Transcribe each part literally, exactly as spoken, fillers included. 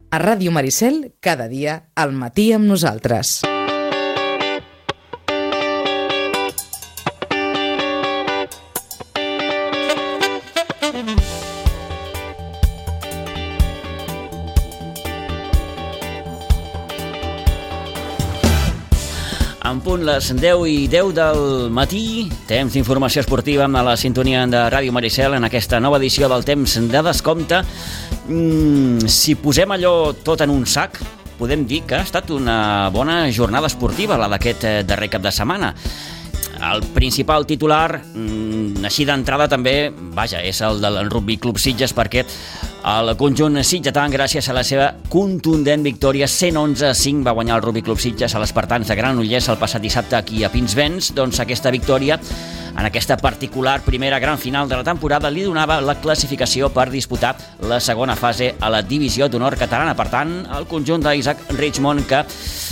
A Ràdio Maricel, cada dia, al matí amb nosaltres. En punt les deu i deu del matí, temps d'informació esportiva amb la sintonia de Ràdio Maricel en aquesta nova edició del Temps de Descompte. Mm, si posem allò tot en un sac, podem dir que ha estat una bona jornada esportiva, la d'aquest darrer cap de setmana. El principal titular, mm, així d'entrada també, vaja, és el del Rugby Club Sitges, perquè el conjunt sitgetà, gràcies a la seva contundent victòria cent onze a cinc, va guanyar el Rugby Club Sitges a l'Espartans de Granollers el passat dissabte aquí a Pinsbens. Doncs aquesta victòria, en aquesta particular primera gran final de la temporada, li donava la classificació per disputar la segona fase a la divisió d'honor catalana. Per tant, el conjunt d'Isaac Richmond, que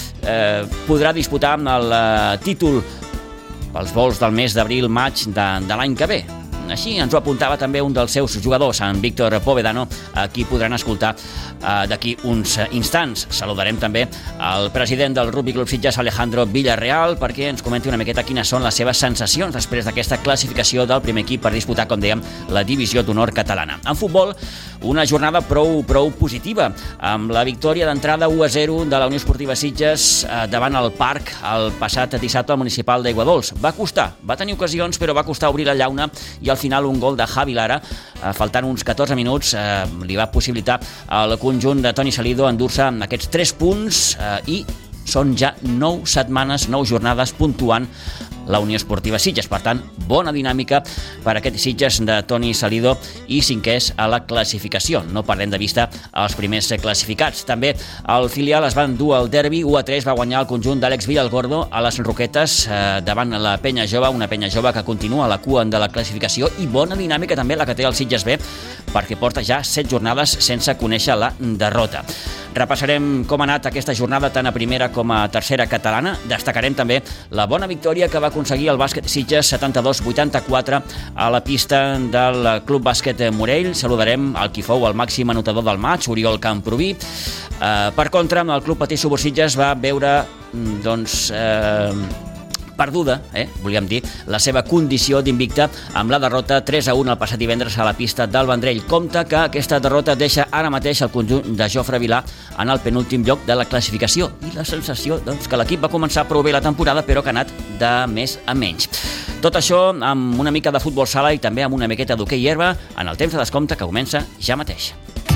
eh, podrà disputar el eh, títol pels vols del mes d'abril-maig de, de l'any que ve. Així ens ho apuntava també un dels seus jugadors, en Víctor Povedano, a qui podran escoltar eh, d'aquí uns instants. Saludarem també el president del Rugby Club Sitges, Alejandro Villarreal, perquè ens comenti una miqueta quines són les seves sensacions després d'aquesta classificació del primer equip per disputar, com dèiem, la divisió d'honor catalana. En futbol, una jornada prou, prou positiva, amb la victòria d'entrada u a zero de la Unió Esportiva Sitges eh, davant el Parc el passat dissabte al municipal d'Aiguadols. Va costar, va tenir ocasions, però va costar obrir la llauna, i al final un gol de Javi Lara, eh, faltant uns catorze minuts, eh, li va possibilitar al conjunt de Toni Salido endur-se aquests tres punts eh, i són ja nou setmanes, nou jornades puntuant la Unió Esportiva Sitges. Per tant, bona dinàmica per aquest Sitges de Toni Salido i cinquès a la classificació. No perdem de vista els primers classificats. També el filial es va endur al derbi, u a tres va guanyar el conjunt d'Àlex Villalgordo a les Roquetes eh, davant la Penya Jove, una Penya Jove que continua a la cua de la classificació, i bona dinàmica també la que té el Sitges B, perquè porta ja set jornades sense conèixer la derrota. Repassarem com ha anat aquesta jornada tant a primera com a tercera catalana. Destacarem també la bona victòria que va aconseguir el bàsquet Sitges setanta-dos vuitanta-quatre a la pista del Club Bàsquet Morell. Saludarem el qui fou el màxim anotador del maig, Oriol Camproví. Eh, per contra, el Club Patí Subur Sitges va veure doncs, eh, perduda, eh, volíem dir, la seva condició d'invicta amb la derrota tres a un el passat divendres a la pista del Vendrell. Compte que aquesta derrota deixa ara mateix el conjunt de Jofre Vilà en el penúltim lloc de la classificació, i la sensació doncs, que l'equip va començar prou bé la temporada, però que ha anat de més a menys. Tot això amb una mica de futbol sala i també amb una miqueta d'hoquei herba en el Temps de Descompte, que comença ja mateix.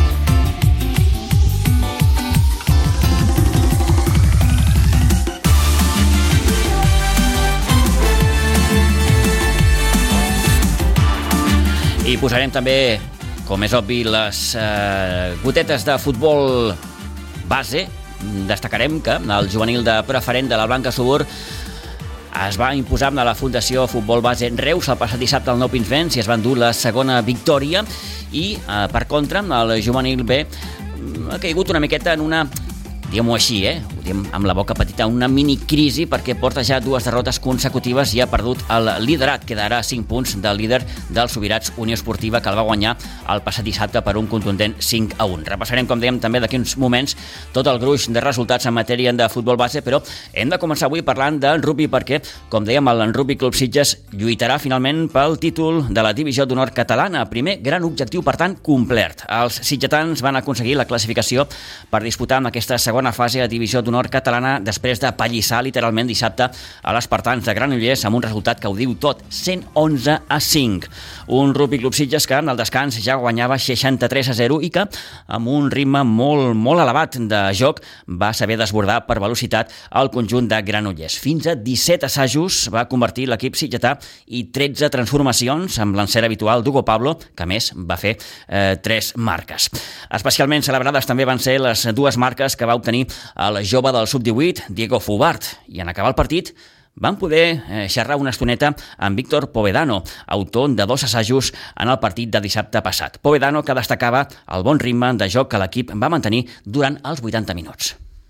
I posarem també, com és obvi, les eh, gotetes de futbol base. Destacarem que el juvenil de preferent de la Blanca Subur es va imposar amb la Fundació Futbol Base Reus el passat dissabte al Nou Pinsbens i es va endur la segona victòria, i eh, per contra el juvenil B ha caigut una miqueta en una, diguem-ho així, eh? ho diem amb la boca petita, una mini-crisi, perquè porta ja dues derrotes consecutives i ha perdut el liderat. Quedarà a cinc punts del líder del Subirats Unió Esportiva, que el va guanyar el passat dissabte per un contundent cinc a un. Repassarem, com dèiem, també d'aquí uns moments tot el gruix de resultats en matèria de futbol base, però hem de començar avui parlant del rugby, perquè, com dèiem, el Rugby Club Sitges lluitarà finalment pel títol de la divisió d'honor catalana. Primer gran objectiu, per tant, complert. Els sitgetans van aconseguir la classificació per disputar en aquesta segona fase a divisió d'honor catalana després de pallissar literalment dissabte a l'Espartans de Granollers amb un resultat que ho diu tot, cent onze a cinc. Un Rugby Club Sitges que en el descans ja guanyava seixanta-tres a zero i que amb un ritme molt, molt elevat de joc va saber desbordar per velocitat el conjunt de Granollers. Fins a disset assajos va convertir l'equip sitgetà i tretze transformacions amb l'encert habitual d'Hugo Pablo, que a més va fer eh, tres marques. Especialment celebrades també van ser les dues marques que va obtenir el jove del sub divuit, Diego Fubart, i en acabar el partit van poder eh, xerrar una estoneta amb Víctor Povedano, autor de dos assajos en el partit de dissabte passat. Povedano, que destacava el bon ritme de joc que l'equip va mantenir durant els vuitanta minuts.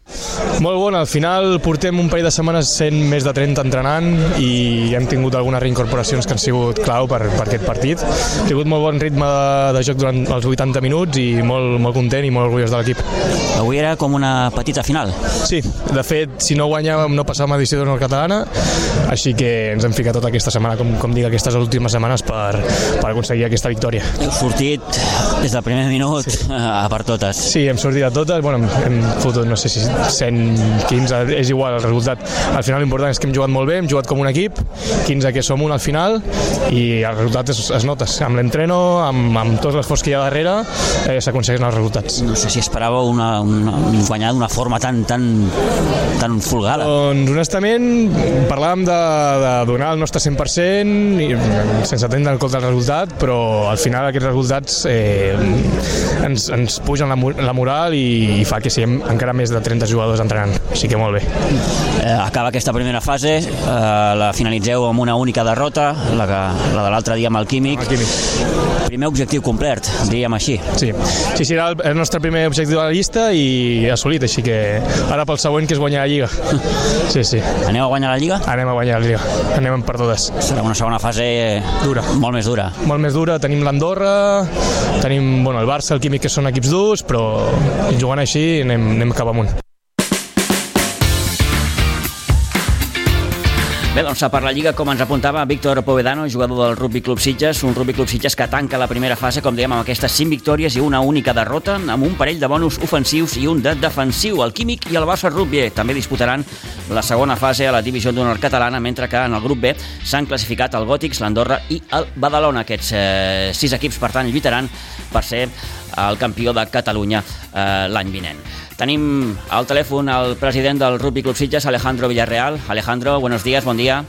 Molt bon, al final portem un parell de setmanes sent més de trenta entrenant i hem tingut algunes reincorporacions que han sigut clau per, per aquest partit. Hem tingut molt bon ritme de, de joc durant els vuitanta minuts i molt, molt content i molt orgullós de l'equip. Avui era com una petita final. Sí, de fet, si no guanyàvem no passàvem a edició d'honor catalana, així que ens hem ficat tota aquesta setmana, com, com dic, aquestes últimes setmanes per, per aconseguir aquesta victòria. Heu sortit des del primer minut sí. a per totes. Sí, hem sortit a totes, bueno, hem fotut, no sé si cent quinze, és igual el resultat. Al final l'important és que hem jugat molt bé, hem jugat com un equip, quinze que som un al final i el resultat es, es nota. Amb l'entreno, amb, amb tot l'esforç que hi ha darrere, eh, s'aconsegueixen els resultats. No sé si esperàveu una, una, guanyar d'una forma tan, tan, tan folgada. Doncs honestament parlàvem de, de donar el nostre cent per cent i, sense atendre en compte el resultat, però al final aquests resultats eh, ens, ens pugen la, la moral i, i fa que siguem encara més de trenta jugadors entrenant, així que molt bé. Eh, acaba aquesta primera fase, eh, la finalitzeu amb una única derrota, la, que, la de l'altre dia amb el Químic. El Químic. Primer objectiu complert, diríem així. Sí, sí, sí, era el, el nostre primer objectiu de la llista i assolit, així que ara pel següent que és guanyar la Lliga. Sí, sí. Aneu a guanyar la Lliga? Anem a guanyar la Lliga, anem per totes. Serà una segona fase dura. Molt més dura. Molt més dura, tenim l'Andorra, tenim bueno, el Barça, el Químic, que són equips durs, però jugant així anem, anem cap amunt. Bé, doncs per la Lliga, com ens apuntava Víctor Povedano, jugador del Rugby Club Sitges, un Rugby Club Sitges que tanca la primera fase, com dèiem, amb aquestes cinc victòries i una única derrota, amb un parell de bonus ofensius i un de defensiu. El Químic i el Barça Rugby també disputaran la segona fase a la divisió d'honor catalana, mentre que en el grup B s'han classificat el Gòtics, l'Andorra i el Badalona. Aquests eh, sis equips, per tant, lluitaran per ser el campió de Catalunya eh, l'any vinent. Tenim al telèfon el president del Rugby Club Sitges, Alejandro Villarreal. Alejandro, buenos días, bon dia.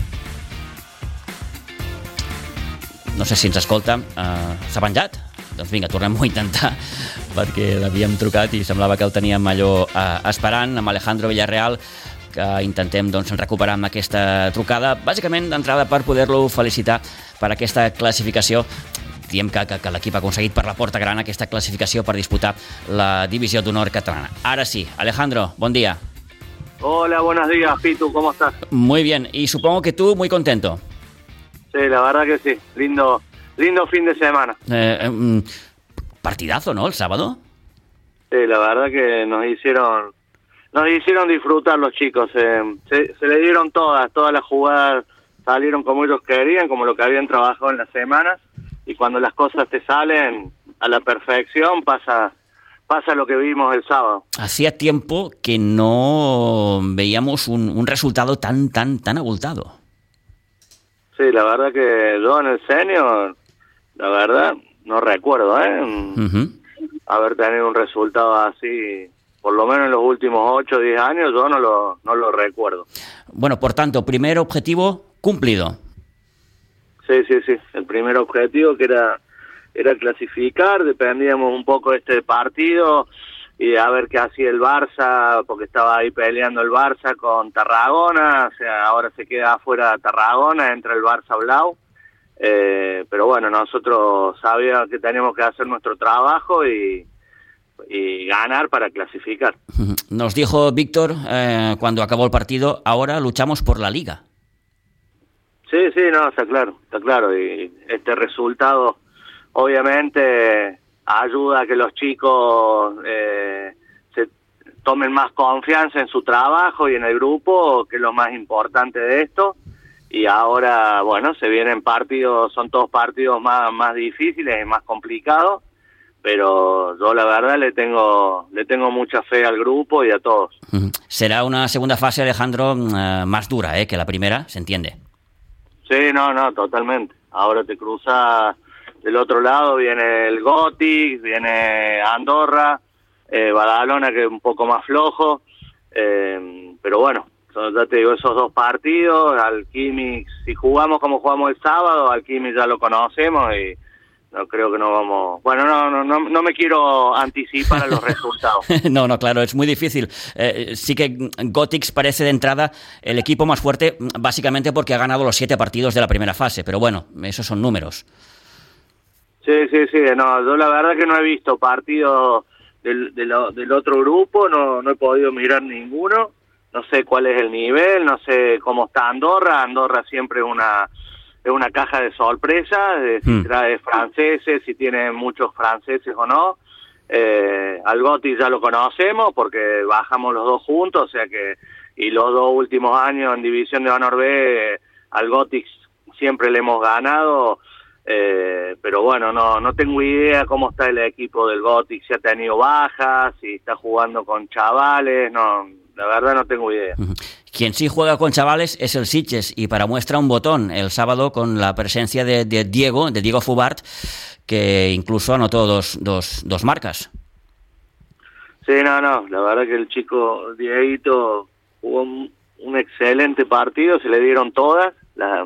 No sé si ens escolta. Uh, S'ha penjat? Doncs vinga, tornem-ho a intentar, perquè l'havíem trucat i semblava que el teníem allò uh, esperant, amb Alejandro Villarreal, que intentem doncs, recuperar amb aquesta trucada, bàsicament d'entrada per poder-lo felicitar per aquesta classificació. Diem que, que, que l'equip ha aconseguit per la porta gran aquesta clasificació per disputar la divisió d'honor catalana. Ahora sí, Alejandro, buen día. Hola, buenos días, Pitu, ¿cómo estás? Muy bien, y supongo que tú muy contento. Sí, la verdad que sí, lindo, lindo fin de semana. Eh, eh, partidazo, ¿no? El sábado. Sí, la verdad que nos hicieron, nos hicieron disfrutar los chicos, eh, se, se le dieron todas, todas las jugadas salieron como ellos querían, como lo que habían trabajado en la semana. Y cuando las cosas te salen a la perfección, pasa, pasa lo que vimos el sábado. Hacía tiempo que no veíamos un, un resultado tan, tan, tan abultado. Sí, la verdad que yo en el senior, la verdad, no recuerdo, ¿eh? Uh-huh. Haber tenido un resultado así, por lo menos en los últimos ocho o diez años, yo no lo, no lo recuerdo. Bueno, por tanto, primer objetivo cumplido. Sí, sí, sí. El primer objetivo que era era clasificar, dependíamos un poco de este partido y a ver qué hacía el Barça, porque estaba ahí peleando el Barça con Tarragona, o sea, ahora se queda afuera Tarragona, entra el Barça Blau, eh, pero bueno, nosotros sabíamos que teníamos que hacer nuestro trabajo y, y ganar para clasificar. Nos dijo Víctor eh, cuando acabó el partido, ahora luchamos por la Liga. Sí, sí, no, está claro, está claro. Y este resultado obviamente ayuda a que los chicos eh, se tomen más confianza en su trabajo y en el grupo, que es lo más importante de esto. Y ahora, bueno, se vienen partidos, son todos partidos más, más difíciles y más complicados, pero yo la verdad le tengo, le tengo mucha fe al grupo y a todos. Será una segunda fase, Alejandro, eh, más dura eh, que la primera, ¿se entiende? Sí, no, no, totalmente. Ahora te cruza del otro lado, viene el Gòtic, viene Andorra, eh, Badalona, que es un poco más flojo, eh, pero bueno, ya te digo, esos dos partidos, al Químic, si jugamos como jugamos el sábado, al Químic ya lo conocemos y no creo que no vamos... Bueno, no, no, no, no me quiero anticipar a los resultados. No, no, claro, es muy difícil. Eh, sí que Gòtics parece de entrada el equipo más fuerte, básicamente porque ha ganado los siete partidos de la primera fase, pero bueno, esos son números. Sí, sí, sí, no, yo la verdad que no he visto partidos del, de lo, del otro grupo, no, no he podido mirar ninguno, no sé cuál es el nivel, no sé cómo está Andorra. Andorra siempre es una es una caja de sorpresa, de si mm. trae franceses, si tiene muchos franceses o no. Eh, al Gothic ya lo conocemos porque bajamos los dos juntos, o sea que, y los dos últimos años en División de Honor B, al Gothic siempre le hemos ganado, eh, pero bueno, no no tengo idea cómo está el equipo del Gothic, si ha tenido bajas, si está jugando con chavales, no, la verdad no tengo idea. Uh-huh. Quien sí juega con chavales es el Sitges, y para muestra un botón el sábado con la presencia de, de Diego, de Diego Fubart, que incluso anotó dos, dos, dos marcas. Sí, no, no, la verdad que el chico Dieguito jugó un, un excelente partido, se le dieron todas, la,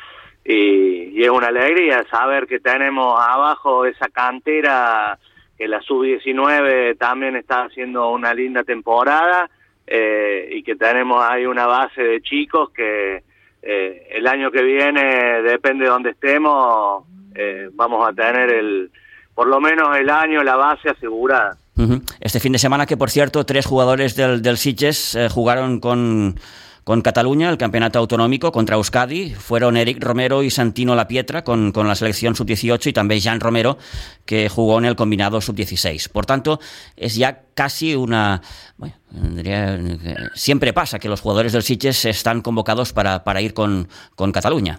y, y es una alegría saber que tenemos abajo esa cantera, que la sub diecinueve también está haciendo una linda temporada, eh, y que tenemos ahí una base de chicos que eh, el año que viene, depende de donde estemos, eh, vamos a tener el por lo menos el año, la base asegurada. Uh-huh. Este fin de semana, que por cierto, tres jugadores del, del Sitges eh, jugaron con, con Cataluña el campeonato autonómico contra Euskadi. Fueron Eric Romero y Santino Lapietra con, con la selección sub dieciocho, y también Jan Romero, que jugó en el combinado sub dieciséis. Por tanto, es ya casi una... Bueno, diría, siempre pasa que los jugadores del Sitges están convocados para, para ir con, con Cataluña.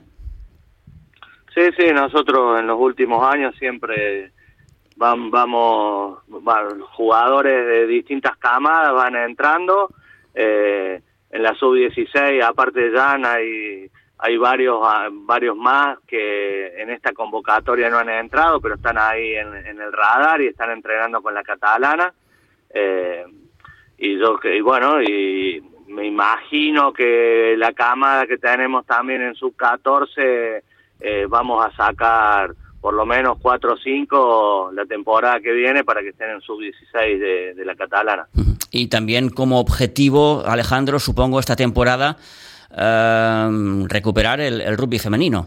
Sí, sí, nosotros en los últimos años siempre... Van, vamos, van, jugadores de distintas camadas van entrando, eh, en la sub dieciséis, aparte de Jan, hay, hay varios varios más que en esta convocatoria no han entrado, pero están ahí en, en el radar y están entrenando con la catalana, eh, y yo que y bueno, y me imagino que la camada que tenemos también en sub catorce, eh, vamos a sacar por lo menos cuatro o cinco la temporada que viene para que estén en sub dieciséis de, de la catalana. Y también como objetivo, Alejandro, supongo esta temporada, eh, recuperar el, el rugby femenino.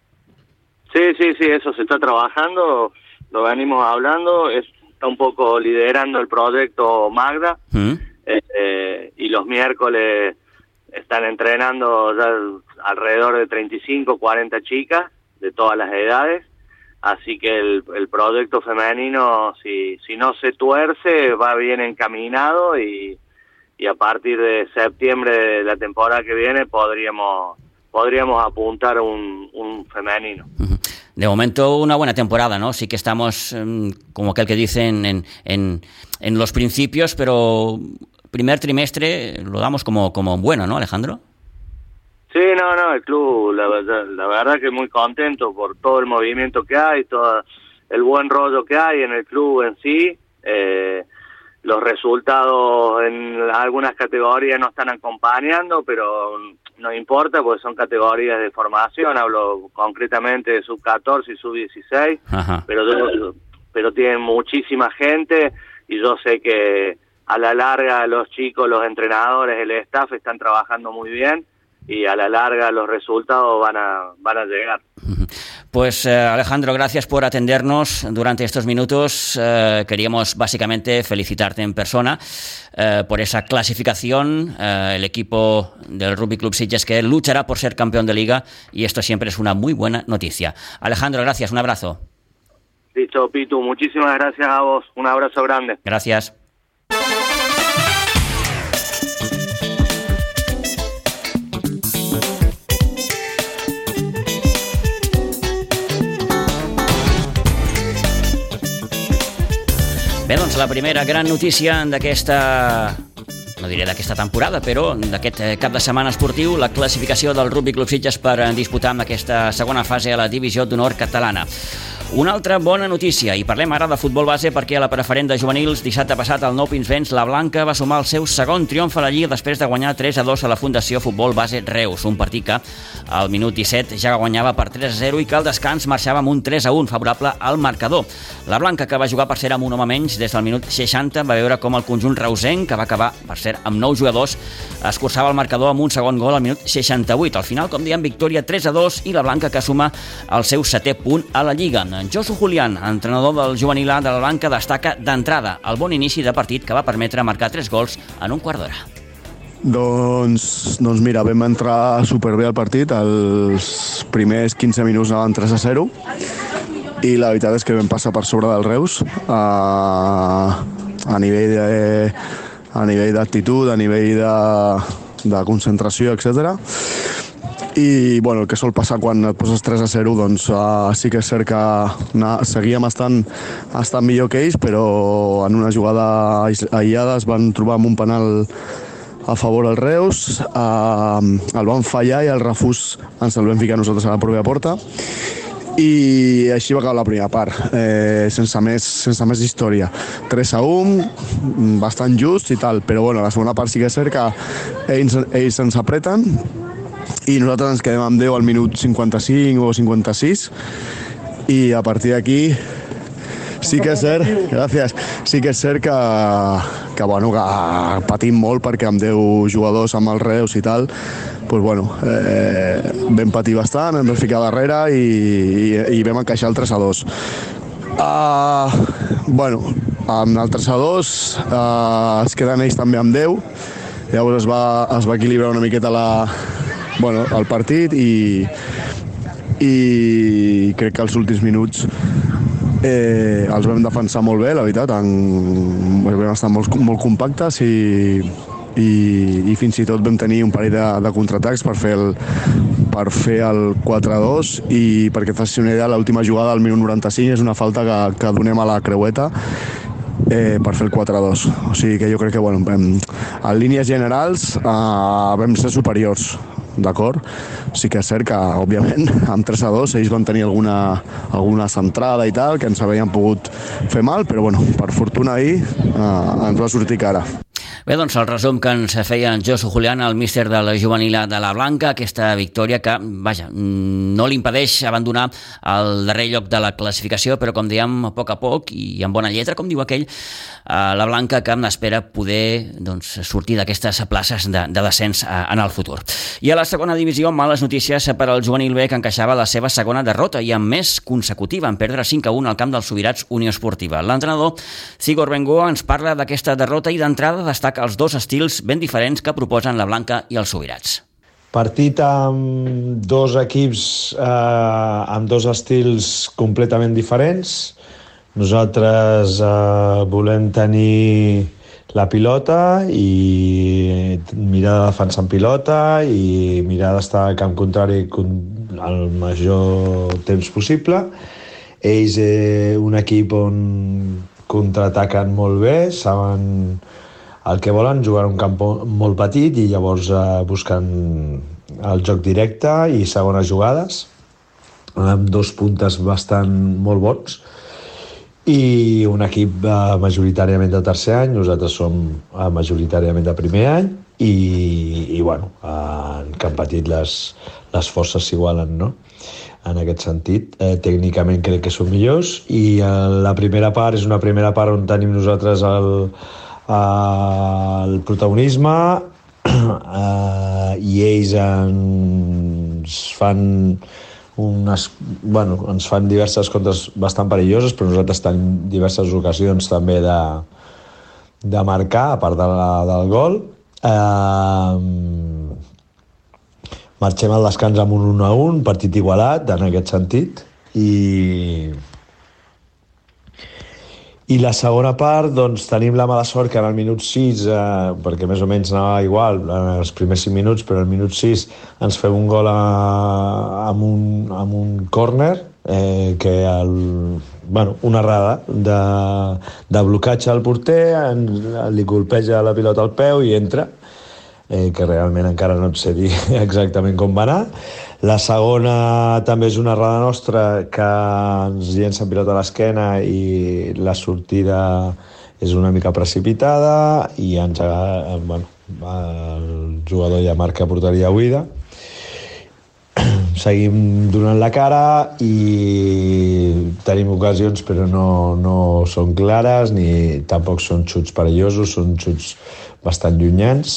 Sí, sí, sí, eso se está trabajando, lo venimos hablando, es, está un poco liderando el proyecto Magda, ¿Mm? eh, eh, y los miércoles están entrenando ya alrededor de treinta y cinco, cuarenta chicas de todas las edades. Así que el, el proyecto femenino, si, si no se tuerce, va bien encaminado, y, y a partir de septiembre de la temporada que viene podríamos podríamos apuntar un, un femenino. De momento una buena temporada, ¿no? Sí que estamos, como aquel que dice, en, en, en los principios, pero primer trimestre lo damos como, como bueno, ¿no, Alejandro? Sí, no, no, el club, la, la, la verdad que muy contento por todo el movimiento que hay, todo el buen rollo que hay en el club en sí. Eh, los resultados en algunas categorías no están acompañando, pero no importa porque son categorías de formación, hablo concretamente de sub catorce y sub dieciséis, Ajá. pero yo, pero tienen muchísima gente, y yo sé que a la larga los chicos, los entrenadores, el staff están trabajando muy bien, y a la larga los resultados van a van a llegar. Pues eh, Alejandro, gracias por atendernos durante estos minutos. Eh, queríamos básicamente felicitarte en persona eh, por esa clasificación, eh, el equipo del Rugby Club Sitges que luchará por ser campeón de liga, y esto siempre es una muy buena noticia. Alejandro, gracias, un abrazo. Listo, Pitu, muchísimas gracias a vos, un abrazo grande. Gracias. Bé, doncs la primera gran notícia d'aquesta, no diré d'aquesta temporada, però d'aquest cap de setmana esportiu, la classificació del Rugby Club Sitges per disputar amb aquesta segona fase a la Divisió d'Honor catalana. Una altra bona notícia, i parlem ara de futbol base, perquè a la preferent de juvenils dissabte passat al Nou Pinsbens la Blanca va sumar el seu segon triomf a la Lliga després de guanyar tres a dos a la Fundació Futbol Base Reus, un partit que al minut disset ja guanyava per tres a zero i que al descans marxava amb un tres a un favorable al marcador. La Blanca, que va jugar per cert amb un home menys des del minut seixanta, va veure com el conjunt reusenc, que va acabar per cert amb nou jugadors, escurçava el marcador amb un segon gol al minut seixanta-vuit. Al final, com diem, victòria tres a dos i la Blanca que suma el seu setè punt a la Lliga. Josu Julián, entrenador del juvenil A de la Blanca, destaca d'entrada el bon inici de partit que va permetre marcar tres gols en un quart d'hora. Doncs, doncs mira, vam entrar superbé al partit, els primers quinze minuts anaven tres a zero i la veritat és que vam passar per sobre del Reus a, a nivell de, a nivell d'actitud, a nivell de, de concentració, etcètera. I bueno, el que sol passar quan et poses tres a zero, doncs uh, sí que és cert que na, seguíem estant, estant millor que ells, però en una jugada aïllada es van trobar amb un penal a favor al Reus, uh, el van fallar i el refús ens el vam ficar nosaltres a la pròpia porta i així va acabar la primera part, eh, sense, més, sense més història. tres a un, bastant just i tal, però bueno, la segona part sí que és cert que ells, ells ens apreten i nosaltres ens quedem amb deu al minut cinquanta-cinc o cinquanta-sis i a partir d'aquí sí que és cert, gràcies, sí que és cert que, que, bueno, que patim molt perquè amb deu jugadors amb el Reus i tal, doncs, bueno, eh, vam patir bastant, ens vam ficar darrere i, i, i vam encaixar el tres a dos. Uh, bueno, amb el tres a dos uh, es queden ells també amb deu, llavors es va, es va equilibrar una miqueta la, bueno, el partit i, i crec que els últims minuts eh, els vam defensar molt bé, la veritat, en, vam estar molt, molt compactes i, i, i fins i tot vam tenir un parell de, de contraatacs per fer el, per fer el quatre a dos i perquè et facis una idea, l'última jugada al minut noranta-cinc és una falta que, que donem a la creueta eh, per fer el quatre a dos. O sigui que jo crec que, bueno, vam, en línies generals eh, vam ser superiors, d'acord? Sí que és cert que, òbviament, amb tres a dos ells van tenir alguna, alguna centrada i tal, que ens havien pogut fer mal, però bueno, per fortuna ahir eh, ens va sortir cara. Bé, doncs el resum que ens feia en Josu Julián, el míster de la juvenil de la Blanca, aquesta victòria que, vaja, no li impedeix abandonar el darrer lloc de la classificació, però com dèiem, a poc a poc i amb bona lletra, com diu aquell, la Blanca que n'espera poder doncs, sortir d'aquestes places de, de descens en el futur. I a la segona divisió, males notícies per al juvenil B, que encaixava la seva segona derrota i amb més consecutiva, en perdre cinc a un al camp dels Subirats Unió Esportiva. L'entrenador Cigor Bengoa ens parla d'aquesta derrota i d'entrada destaca els dos estils ben diferents que proposen la Blanca i els Subirats. Partit amb dos equips eh, amb dos estils completament diferents. Nosaltres eh, volem tenir la pilota i mirar de defensar en pilota i mirar d'estar al camp contrari el major temps possible. Ells, eh, un equip on contraataquen molt bé, saben el que volen, jugar un camp molt petit i llavors eh, busquen el joc directe i segones jugades amb dos puntes bastant molt bons i un equip eh, majoritàriament de tercer any, nosaltres som eh, majoritàriament de primer any i, i bueno, eh, que han patit les, les forces s'igualen, no? En aquest sentit, eh, tècnicament crec que són millors i eh, la primera part és una primera part on tenim nosaltres el el protagonisme eh, i ells ens fan unes, bueno, ens fan diverses contres bastant perilloses, però nosaltres tenim diverses ocasions també de, de marcar, a part de la, del gol. Eh, marxem al descans amb un un a un, partit igualat en aquest sentit, i I la segona part, doncs, tenim la mala sort que en el minut sis, eh, perquè més o menys anava igual en els primers cinc minuts, però al minut sis ens fem un gol a, amb, un, amb un córner, eh, que el, bueno, una errada de, de blocatge al porter, en, li colpeja la pilota al peu i entra, eh, que realment encara no et sé dir exactament com va anar. La segona també és una errada nostra que ens llença pilota a l'esquena i la sortida és una mica precipitada i ens, bueno, el jugador ja marca porteria buida. seguim donant la cara i tenim ocasions però no, no són clares ni tampoc són xuts perillosos, són xuts bastant llunyans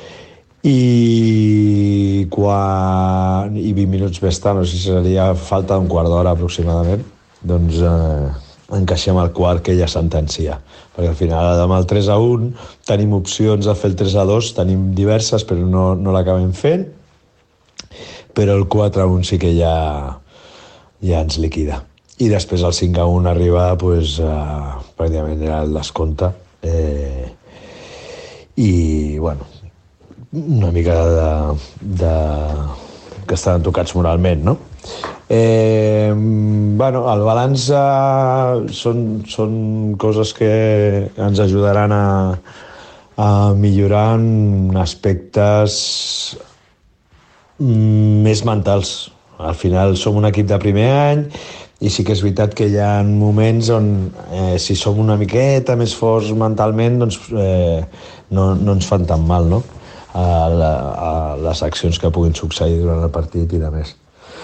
i quan i vint minuts més tard, no sé si seria falta un quart d'hora aproximadament, doncs eh, encaixem el quart que ja sentencia, perquè al final amb el tres a un tenim opcions de fer el tres a dos, tenim diverses però no, no l'acabem fent, però el quatre a un sí que ja, ja ens liquida. I després el cinc a un arriba pues, uh, pràcticament era el descompte eh, i bueno, una mica de, de... que estaven tocats moralment, no? Eh, bueno, el balanç eh, són, són coses que ens ajudaran a, a millorar en aspectes més mentals. Al final som un equip de primer any i sí que és veritat que hi ha moments on eh, si som una miqueta més forts mentalment doncs eh, no, no ens fan tan mal, no? A, la, a les accions que puguin succeir durant el partit i de més.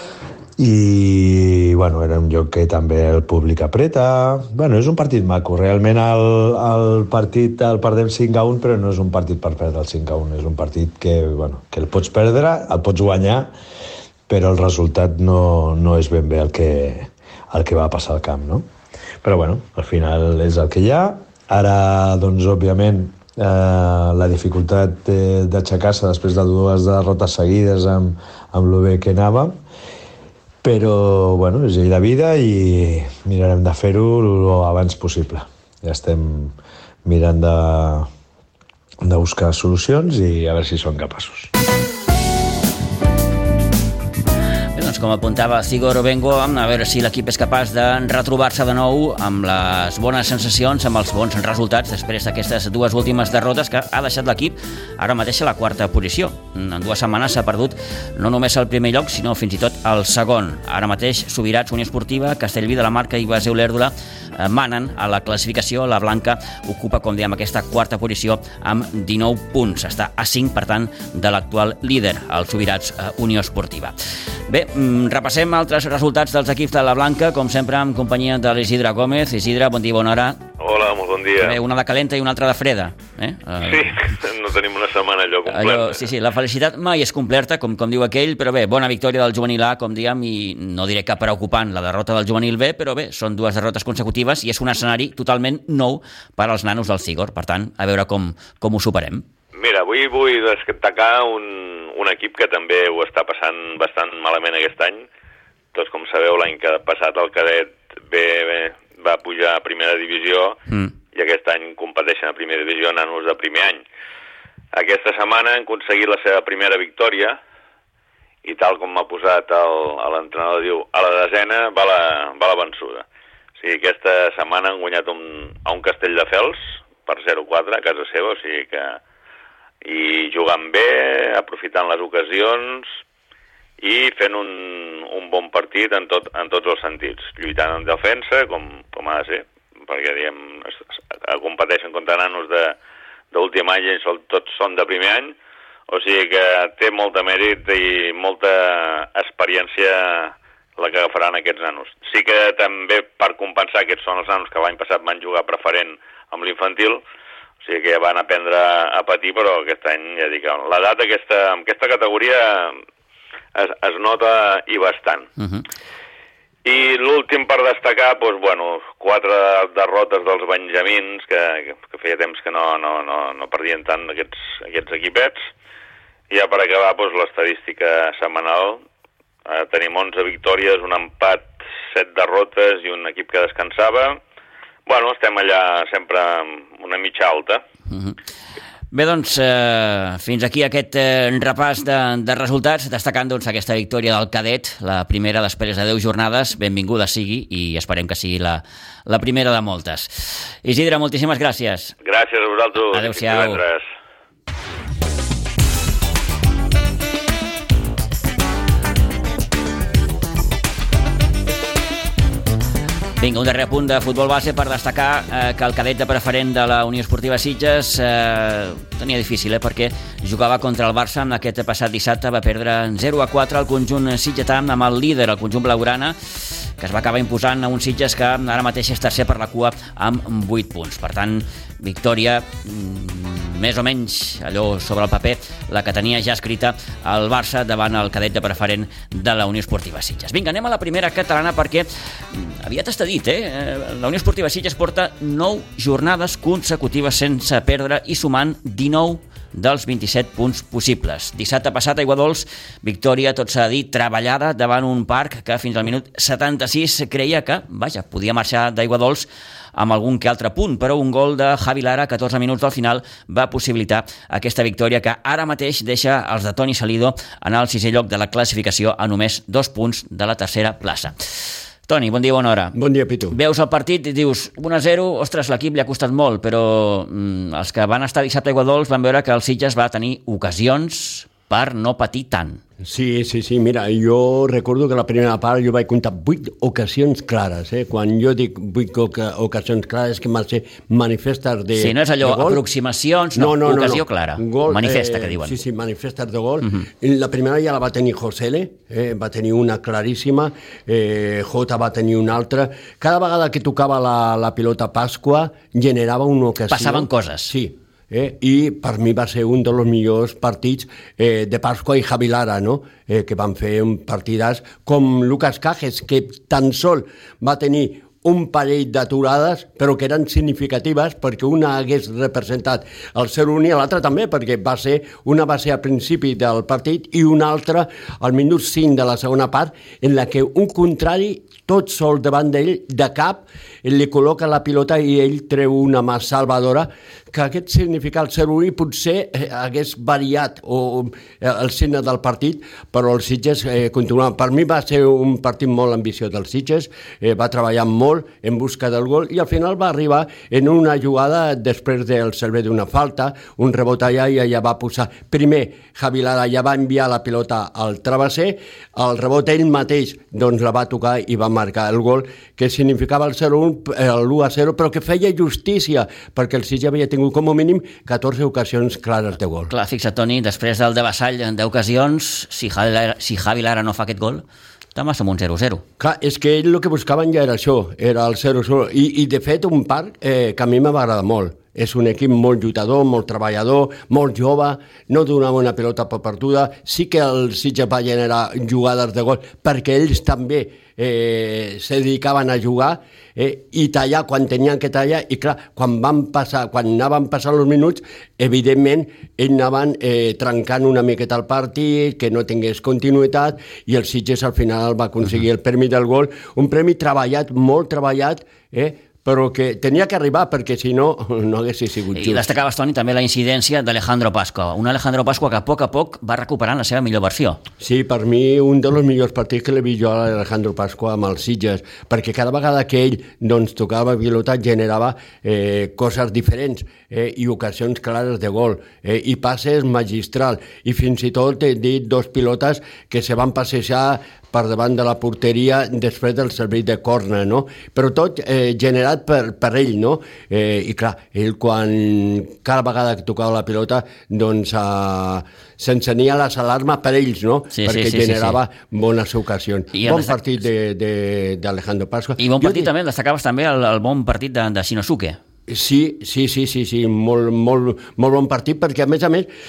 I bueno, era un lloc que també el públic apreta. Bueno, és un partit maco. Realment el, el partit el perdem cinc a un, però no és un partit per perdre el cinc a un. És un partit que, bueno, que el pots perdre, el pots guanyar, però el resultat no, no és ben bé el que, el que va passar al camp, no? Però bueno, al final és el que hi ha. Ara, doncs, òbviament, eh, la dificultat d'aixecar-se després de dues derrotes seguides amb, amb lo bé que anàvem, però bueno, és llei de vida i mirarem de fer-ho l'abans possible. Ja estem mirant de, de buscar solucions i a veure si són capaços. Doncs com apuntava Cigor Obengo, a veure si l'equip és capaç de retrobar-se de nou amb les bones sensacions, amb els bons resultats després d'aquestes dues últimes derrotes que ha deixat l'equip ara mateix a la quarta posició. En dues setmanes s'ha perdut no només el primer lloc, sinó fins i tot el segon. Ara mateix Subirats, Unió Esportiva, Castellví de la Marca i Base Olèrdola manen a la classificació. La Blanca ocupa, com dèiem, aquesta quarta posició amb dinou punts. Està a cinc, per tant, de l'actual líder, el Subirats Unió Esportiva. Bé, repassem altres resultats dels equips de la Blanca, com sempre en companyia de l'Isidre Gómez. Isidre, bon dia, bona hora. Hola, molt bon dia. Bé, una de calenta i una altra de freda. Eh? Sí, no tenim una setmana allò completa. Allò, sí, sí, la felicitat mai és completa, com, com diu aquell, però bé, bona victòria del juvenil A, com diem, i no diré que preocupant la derrota del juvenil B, però bé, són dues derrotes consecutives i és un escenari totalment nou per als nanos del Cigor. Per tant, a veure com, com ho superem. Mira, avui vull destacar un, un equip que també ho està passant bastant malament aquest any. Tots, com sabeu, l'any que passat el cadet B, B va pujar a primera divisió mm. i aquest any competeixen a primera divisió nanos de primer any. Aquesta setmana han aconseguit la seva primera victòria i tal com m'ha posat l'entrenador, diu, a la desena va la, va la vençuda. O sigui, aquesta setmana han guanyat un, a un Castelldefels per zero a quatre a casa seva, o sigui que i jugant bé, aprofitant les ocasions i fent un, un bon partit en, tot, en tots els sentits, lluitant en defensa com, com ha de ser, perquè diguem, es, es, competeixen contra nanos d'últim any i sol, tots són de primer any, o sigui que té molta mèrit i molta experiència la que agafaran aquests nanos. Sí que també per compensar aquests són els nanos que l'any passat van jugar preferent amb l'infantil, o sigui que ja van aprendre a patir, però aquest any ja dic, l'edat aquesta, en aquesta categoria es, es nota i bastant. Uh-huh. I l'últim per destacar, doncs, bueno, quatre derrotes dels benjamins, que, que feia temps que no, no, no, no perdien tant aquests, aquests equipets. I ja per acabar, doncs, l'estadística setmanal, eh, tenim onze victòries, un empat, set derrotes i un equip que descansava. Bueno, estem allà sempre una mitja alta. Uh-huh. Bé, doncs, eh, fins aquí aquest eh, repàs de, de resultats, destacant doncs, aquesta victòria del cadet, la primera després de deu jornades. Benvinguda sigui i esperem que sigui la, la primera de moltes. Isidre, moltíssimes gràcies. Gràcies a vosaltres. Adéu-siau. Vinga, un darrer punt de futbol base per destacar eh, que el cadet de preferent de la Unió Esportiva Sitges eh, tenia difícil, eh, perquè jugava contra el Barça en aquest passat dissabte, va perdre zero a quatre al conjunt sitgetà amb el líder, el conjunt blaugrana, que es va acabar imposant a un Sitges que ara mateix és tercer per la cua amb vuit punts. Per tant, victòria més o menys allò sobre el paper, la que tenia ja escrita el Barça davant el cadet de preferent de la Unió Esportiva Sitges. Vinga, anem a la primera catalana perquè aviat està dit, eh? La Unió Esportiva Sitges porta nou jornades consecutives sense perdre i sumant dinou dels vint-i-set punts possibles. Dissabte passat a Aiguadols, victòria, tot s'ha de dir, treballada davant un Parc que fins al minut setanta-sis creia que, vaja, podia marxar d'Aiguadols amb algun que altre punt, però un gol de Javi Lara a catorze minuts del final va possibilitar aquesta victòria que ara mateix deixa els de Toni Salido en el sisè lloc de la classificació a només dos punts de la tercera plaça. Toni, bon dia, bona hora. Bon dia, Pitu. Veus el partit i dius un a zero, ostres, l'equip li ha costat molt, però mm, els que van estar dissabte a Aiguadols van veure que el Sitges va tenir ocasions per no patir tant. Sí, sí, sí, mira, jo recordo que la primera part jo vaig comptar vuit ocasions clares, eh? Quan jo dic vuit oca ocasions clares que van ser manifestes de Sí, no és allò, aproximacions, no, no, no ocasió no, no. clara, gol, manifesta, eh, que diuen. Sí, sí, manifestes de gol. Uh -huh. La primera ja la va tenir Josele, eh? Va tenir una claríssima, eh, Jota va tenir una altra. Cada vegada que tocava la, la pilota Pasqua generava una ocasió. Passaven coses. Sí. Eh, i per mi va ser un dels millors partits eh, de Pasqua i Javi Lara, no? eh, que van fer un partidàs com Lucas Cajes, que tan sol va tenir un parell d'aturades, però que eren significatives perquè una hagués representat el zero un i l'altra també, perquè va ser, una va ser al principi del partit i una altra al minut cinc de la segona part, en la que un contrari tot sol davant d'ell, de cap, li col·loca la pilota i ell treu una mà salvadora, que aquest significa el zero un i potser eh, hagués variat o, eh, el signe del partit, però el Sitges eh, continuava. Per mi va ser un partit molt ambiciós del Sitges, eh, va treballar molt en busca del gol i al final va arribar en una jugada després del servei d'una falta, un rebot allà i allà va posar. Primer, Javi Lara ja va enviar la pilota al travesser, el rebot ell mateix doncs la va tocar i va marcar el gol, que significava el zero un, l'u a zero, però que feia justícia, perquè el Sitges havia tingut com a mínim catorze ocasions clares de gol. Clar, fixa't, Toni, després del devassall d'ocasions, si Javi Lara, si Javi Lara no fa aquest gol, també som un zero a zero. Clar, és que ell el que buscaven ja era això, era el zero a zero, i, i de fet un Parc eh, que a mi m'agrada molt. És un equip molt lluitador, molt treballador, molt jove, no donava una pilota per perduda. Sí que el Sitges va generar jugades de gol perquè ells també eh, se dedicaven a jugar eh, i tallar quan tenien que tallar. I clar, quan van passar, quan anaven passant els minuts, evidentment ells anaven eh, trencant una miqueta el partit, que no tingués continuïtat, i el Sitges al final va aconseguir el premi del gol, un premi treballat, molt treballat, eh, però que tenia que arribar perquè si no, no hagués sigut just. I destacaves, Toni, també la incidència d'Alejandro Pasqua, un Alejandro Pasqua que a poc a poc va recuperant la seva millor versió. Sí, per mi un dels millors partits que l'he vist jo a Alejandro Pasqua amb els Sitges, perquè cada vegada que ell doncs, tocava pilota generava eh, coses diferents eh, i ocasions clares de gol eh, i passes magistral, i fins i tot he dit dos pilotes que se van passejar per davant de la porteria després del servei de corna, no? Però tot eh, generat per, per ell, no? Eh, I clar, ell quan cada vegada que tocava la pilota doncs eh, s'encenia les alarmes per ells, no? Sí, perquè sí, sí, generava sí, sí. bones ocasions. I bon partit d'Alejandro Pasqua. I bon partit jo també, destacaves també el, el bon partit de, de Shinosuke. Sí, sí, sí, sí, sí, molt, molt, molt bon partit, perquè a més a més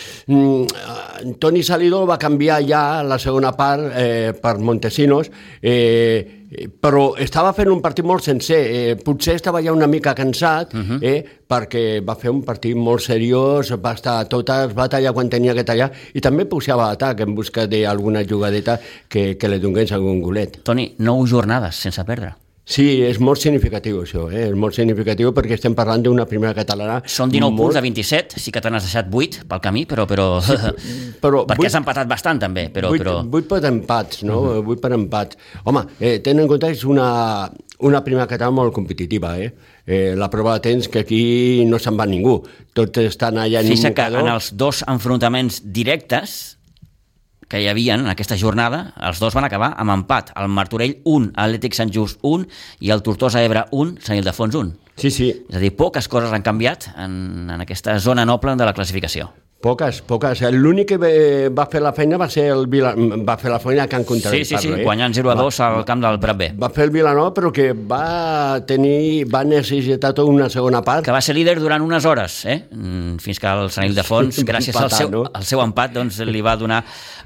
mmm, Toni Salido va canviar ja la segona part eh, per Montesinos, eh, però estava fent un partit molt sencer, eh, potser estava ja una mica cansat, uh-huh. eh, perquè va fer un partit molt seriós, va estar a totes, va tallar quan tenia que tallar, i també pujava a atac en busca d'alguna jugadeta que, que li donés algun golet. Toni, nou jornades sense perdre. Sí, és molt significatiu això, eh? És molt significatiu perquè estem parlant d'una primera catalana. Són dinou molt... punts de vint-i-set, sí que te n'has deixat vuit pel camí, però... però... Sí, però perquè vuit... has empatat bastant també, però... vuit, però... vuit per empats, no? Uh-huh. vuit per empats. Home, eh, ten en compte que és una, una primera catalana molt competitiva, eh? Eh, la prova de temps que aquí no se'n va ningú. Tots estan allà en Fixa un mocador. Que en els dos enfrontaments directes que hi havia en aquesta jornada, els dos van acabar amb empat. El Martorell un, Atlètic Sant Just un i el Tortosa Ebre un, Sant Ildefons un. Sí, sí. És a dir, poques coses han canviat en, en aquesta zona noble de la classificació. Poques, poques. L'únic que va fer la feina va ser el Vilanova, va fer la feina a Can Contrari. Sí, sí, sí, guanyant zero a dos al camp del Prat B. Va fer el Vilanova, però que va tenir, va necessitar tota una segona part. Que va ser líder durant unes hores, eh? Fins que el Sant Ildefons, gràcies al seu, al seu empat, doncs, li va donar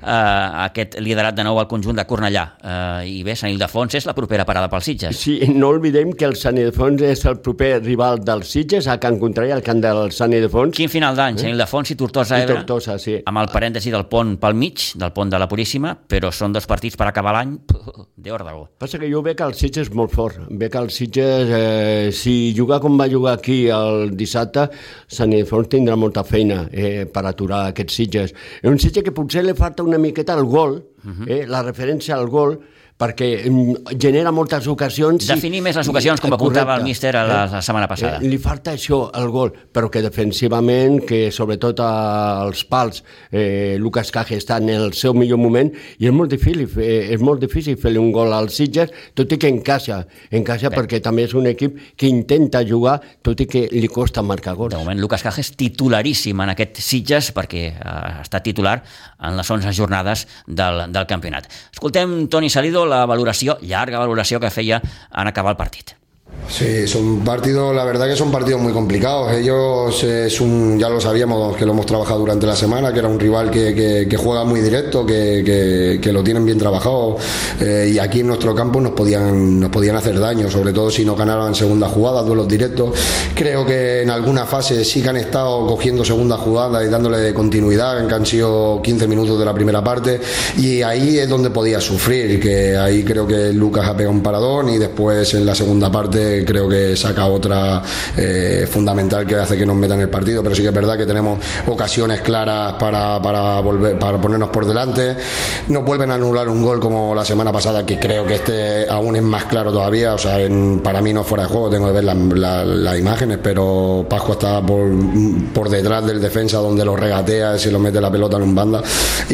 eh, aquest liderat de nou al conjunt de Cornellà. Eh, I bé, Sant Ildefons és la propera parada pels Sitges. Sí, no oblidem que el Sant Ildefons és el proper rival dels Sitges, a Can Contrari, al camp del Sant Ildefons. Quin final d'any, Sant Ildefons i Tortosa Ebre, Tortosa, sí. amb el parèntesi del pont pel mig, del pont de la Puríssima, però són dos partits per acabar l'any d'Òrdagó. Passa que jo veig que el Sitges és molt fort. Veig que el Sitges, eh, si juga com va jugar aquí el dissabte, Sant Ildefons tindrà molta feina eh, per aturar aquests Sitges. És un Sitges que potser li falta una miqueta el gol, uh-huh. eh, la referència al gol, perquè genera moltes ocasions... Definir i... més les ocasions, com apuntava el míster la, la setmana passada. Eh, li falta això, el gol, però que defensivament, que sobretot als pals, eh, Lucas Caje està en el seu millor moment, i és molt difícil, eh, és molt difícil fer-li un gol als Sitges, tot i que encaixa, encaixa Bé. perquè també és un equip que intenta jugar, tot i que li costa marcar gols. De moment, Lucas Caje és titularíssim en aquest Sitges, perquè ha estat titular en les onze jornades del, del campionat. Escoltem Toni Salido, la valoració, llarga valoració que feia en acabar el partit. Sí, es un partido, la verdad que son partidos muy complicados. Ellos es un, ya lo sabíamos que lo hemos trabajado durante la semana, que era un rival que, que, que juega muy directo, que, que, que lo tienen bien trabajado, eh, y aquí en nuestro campo nos podían, nos podían hacer daño, sobre todo si no ganaron en segunda jugada, duelos directos. Creo que en alguna fase sí que han estado cogiendo segunda jugada y dándole continuidad, que han sido quince minutos de la primera parte, y ahí es donde podía sufrir, que ahí creo que Lucas ha pegado un paradón y después en la segunda parte creo que saca otra eh, fundamental que hace que nos metan el partido, pero sí que es verdad que tenemos ocasiones claras para, para, volver, para ponernos por delante. Nos vuelven a anular un gol como la semana pasada, que creo que este aún es más claro todavía. O sea, en, para mí no fuera de juego, tengo que ver las la, la imágenes, pero Pascua está por, por detrás del defensa donde lo regatea, se lo mete la pelota en un banda,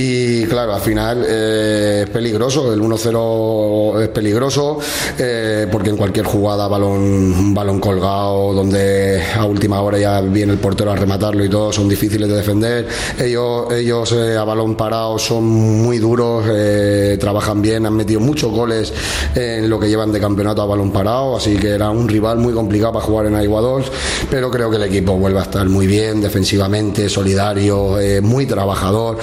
y claro, al final eh, es peligroso, el uno cero es peligroso, eh, porque en cualquier jugada balón, un balón colgado donde a última hora ya viene el portero a rematarlo y todo, son difíciles de defender. Ellos, ellos eh, a balón parado son muy duros, eh, trabajan bien, han metido muchos goles en lo que llevan de campeonato a balón parado, así que era un rival muy complicado para jugar en Aiguadols, pero creo que el equipo vuelve a estar muy bien defensivamente, solidario, eh, muy trabajador.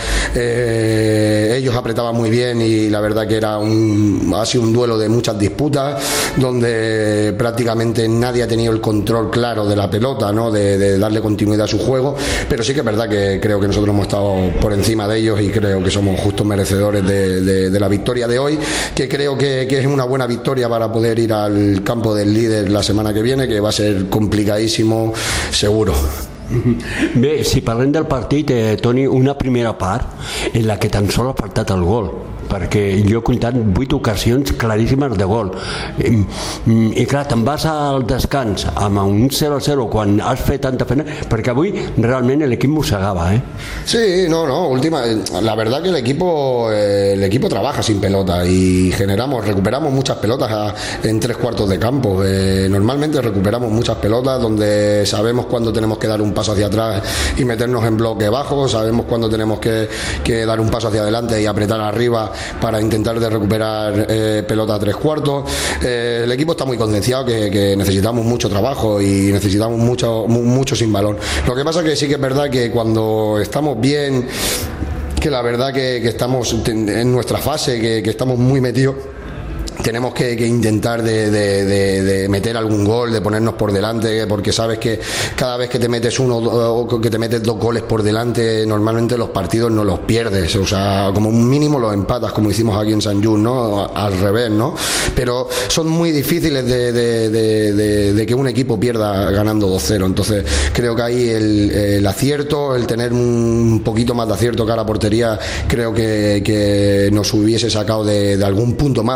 Eh, ellos apretaban muy bien y la verdad que era un, ha sido un duelo de muchas disputas donde prácticamente nadie ha tenido el control claro de la pelota, ¿no? de, de darle continuidad a su juego, pero sí que es verdad que creo que nosotros hemos estado por encima de ellos y creo que somos justos merecedores de, de, de la victoria de hoy, que creo que, que es una buena victoria para poder ir al campo del líder la semana que viene, que va a ser complicadísimo, seguro. Bé, si parlem del partit, eh, Toni, una primera part en la que tan sols ha faltat el gol, perquè jo he comptat vuit ocasions claríssimes de gol, i, i clar, te'n vas al descans amb un cero a cero quan has fet tanta feina, perquè avui realment l'equip mossegava, ¿eh? Sí, no, no, última, la verdad que el equipo eh, el equipo trabaja sin pelota y generamos, recuperamos muchas pelotas a, en tres cuartos de campo, eh, normalmente recuperamos muchas pelotas donde sabemos cuándo tenemos que dar un paso hacia atrás y meternos en bloque bajo, sabemos cuándo tenemos que, que dar un paso hacia adelante y apretar arriba para intentar de recuperar eh, pelota a tres cuartos. Eh, el equipo está muy concienciado que, que necesitamos mucho trabajo y necesitamos mucho, mucho sin balón. Lo que pasa es que sí que es verdad que cuando estamos bien, que la verdad que, que estamos en nuestra fase, que, que estamos muy metidos, tenemos que, que intentar de, de, de, de meter algún gol, de ponernos por delante, porque sabes que cada vez que te metes uno o que te metes dos goles por delante, normalmente los partidos no los pierdes, o sea, como un mínimo los empatas, como hicimos aquí en Sant Just, ¿no? Al revés, ¿no? Pero son muy difíciles de, de, de, de, de que un equipo pierda ganando dos cero, entonces creo que ahí el, el acierto, el tener un poquito más de acierto cara a portería, creo que, que nos hubiese sacado de, de algún punto más durante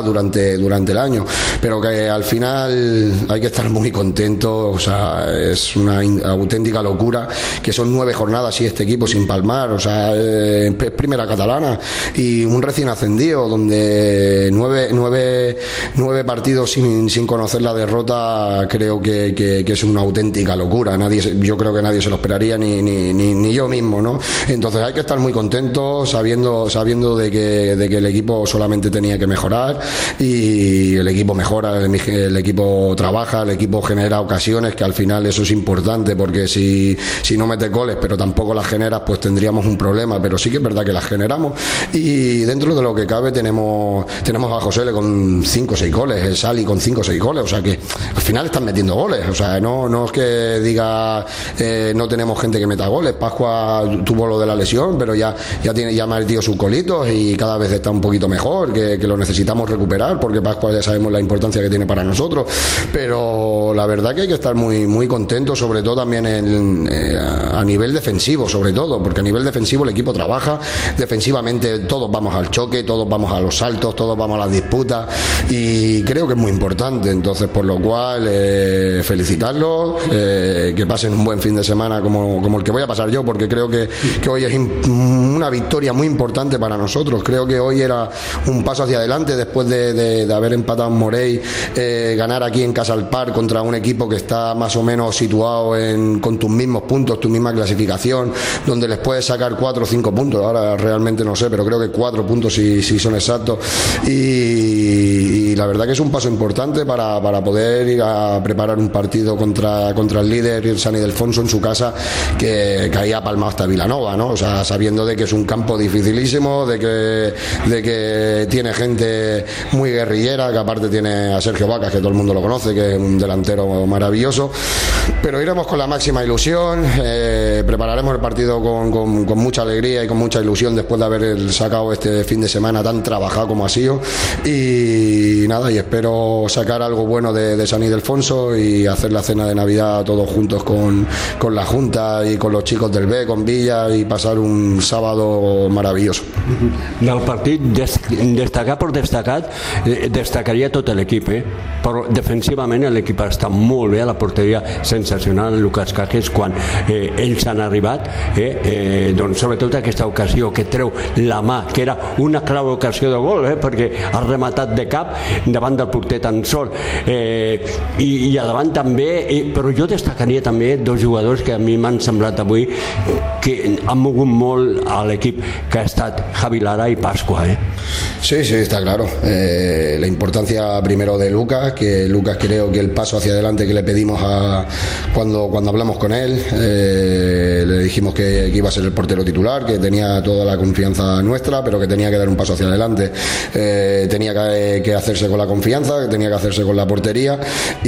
durante, durante el año, pero que al final hay que estar muy contentos. O sea, es una in, auténtica locura que son nueve jornadas y este equipo sin palmar. O sea, es primera catalana y un recién ascendido donde nueve, nueve, nueve partidos sin, sin conocer la derrota, creo que, que, que es una auténtica locura. Nadie, yo creo que nadie se lo esperaría, ni, ni, ni, ni yo mismo, ¿no? Entonces hay que estar muy contentos sabiendo, sabiendo de que, de que el equipo solamente tenía que mejorar, y el equipo mejora, el, el equipo trabaja, el equipo genera ocasiones, que al final eso es importante, porque si, si no metes goles pero tampoco las generas, pues tendríamos un problema. Pero sí que es verdad que las generamos, y dentro de lo que cabe tenemos, tenemos a José con cinco o seis goles, el Sali con cinco o seis goles, o sea que al final están metiendo goles. O sea, no, no es que diga eh, no tenemos gente que meta goles. Pascua tuvo lo de la lesión, pero ya, ya tiene, ya ha metido sus colitos y cada vez está un poquito mejor, que, que lo necesitamos recuperar, porque Pascua ya sabemos la importancia que tiene para nosotros. Pero la verdad que hay que estar muy, muy contentos, sobre todo también en, eh, a nivel defensivo, sobre todo, porque a nivel defensivo el equipo trabaja, defensivamente todos vamos al choque, todos vamos a los saltos, todos vamos a las disputas, y creo que es muy importante. Entonces, por lo cual eh, felicitarlos, eh, que pasen un buen fin de semana como, como el que voy a pasar yo, porque creo que, que hoy es una victoria muy importante para nosotros. Creo que hoy era un paso hacia adelante después de, de, de haber empatado en Morell, eh, ganar aquí en Casa al Parc contra un equipo que está más o menos situado en, con tus mismos puntos, tu misma clasificación, donde les puedes sacar cuatro o cinco puntos. Ahora realmente no sé, pero creo que cuatro puntos si, si son exactos, y, y la verdad que es un paso importante para, para poder ir a preparar un partido contra, contra el líder, el San Ildefonso, en su casa, que, que ahí ha palmado hasta Vilanova, ¿no? O sea, sabiendo de que es un campo dificilísimo, de que, de que tiene gente muy guerrillera, que aparte tiene a Sergio Vacas, que todo el mundo lo conoce, que es un delantero maravilloso. Pero iremos con la máxima ilusión, eh, prepararemos el partido con, con, con mucha alegría y con mucha ilusión, después de haber sacado este fin de semana tan trabajado como ha sido, y nada, y espero sacar algo bueno de, de San Ildefonso y hacer la cena de Navidad todos juntos con, con la Junta y con los chicos del B, con Villa, y pasar un sábado maravilloso. Del partit, des, destacar per destacat, eh, destacaria tot l'equip, eh? Però defensivament l'equip està molt bé, a la porteria sensacional, Lucas Cajes, quan eh, ells han arribat, eh, eh, doncs sobretot aquesta ocasió que treu la mà, que era una clara ocasió de gol, eh, perquè ha rematat de cap davant del porter tan sol, eh, i, i a davant també, eh, però jo destacaria també dos jugadors que a mi m'han semblat avui que han mogut molt a l'equip, que ha estat Javi Lara y Pascua, ¿eh? Sí, sí, está claro. Eh, la importancia primero de Lucas, que Lucas creo que el paso hacia adelante que le pedimos a, cuando, cuando hablamos con él, eh, le dijimos que, que iba a ser el portero titular, que tenía toda la confianza nuestra, pero que tenía que dar un paso hacia adelante. Eh, tenía que, que hacerse con la confianza, que tenía que hacerse con la portería,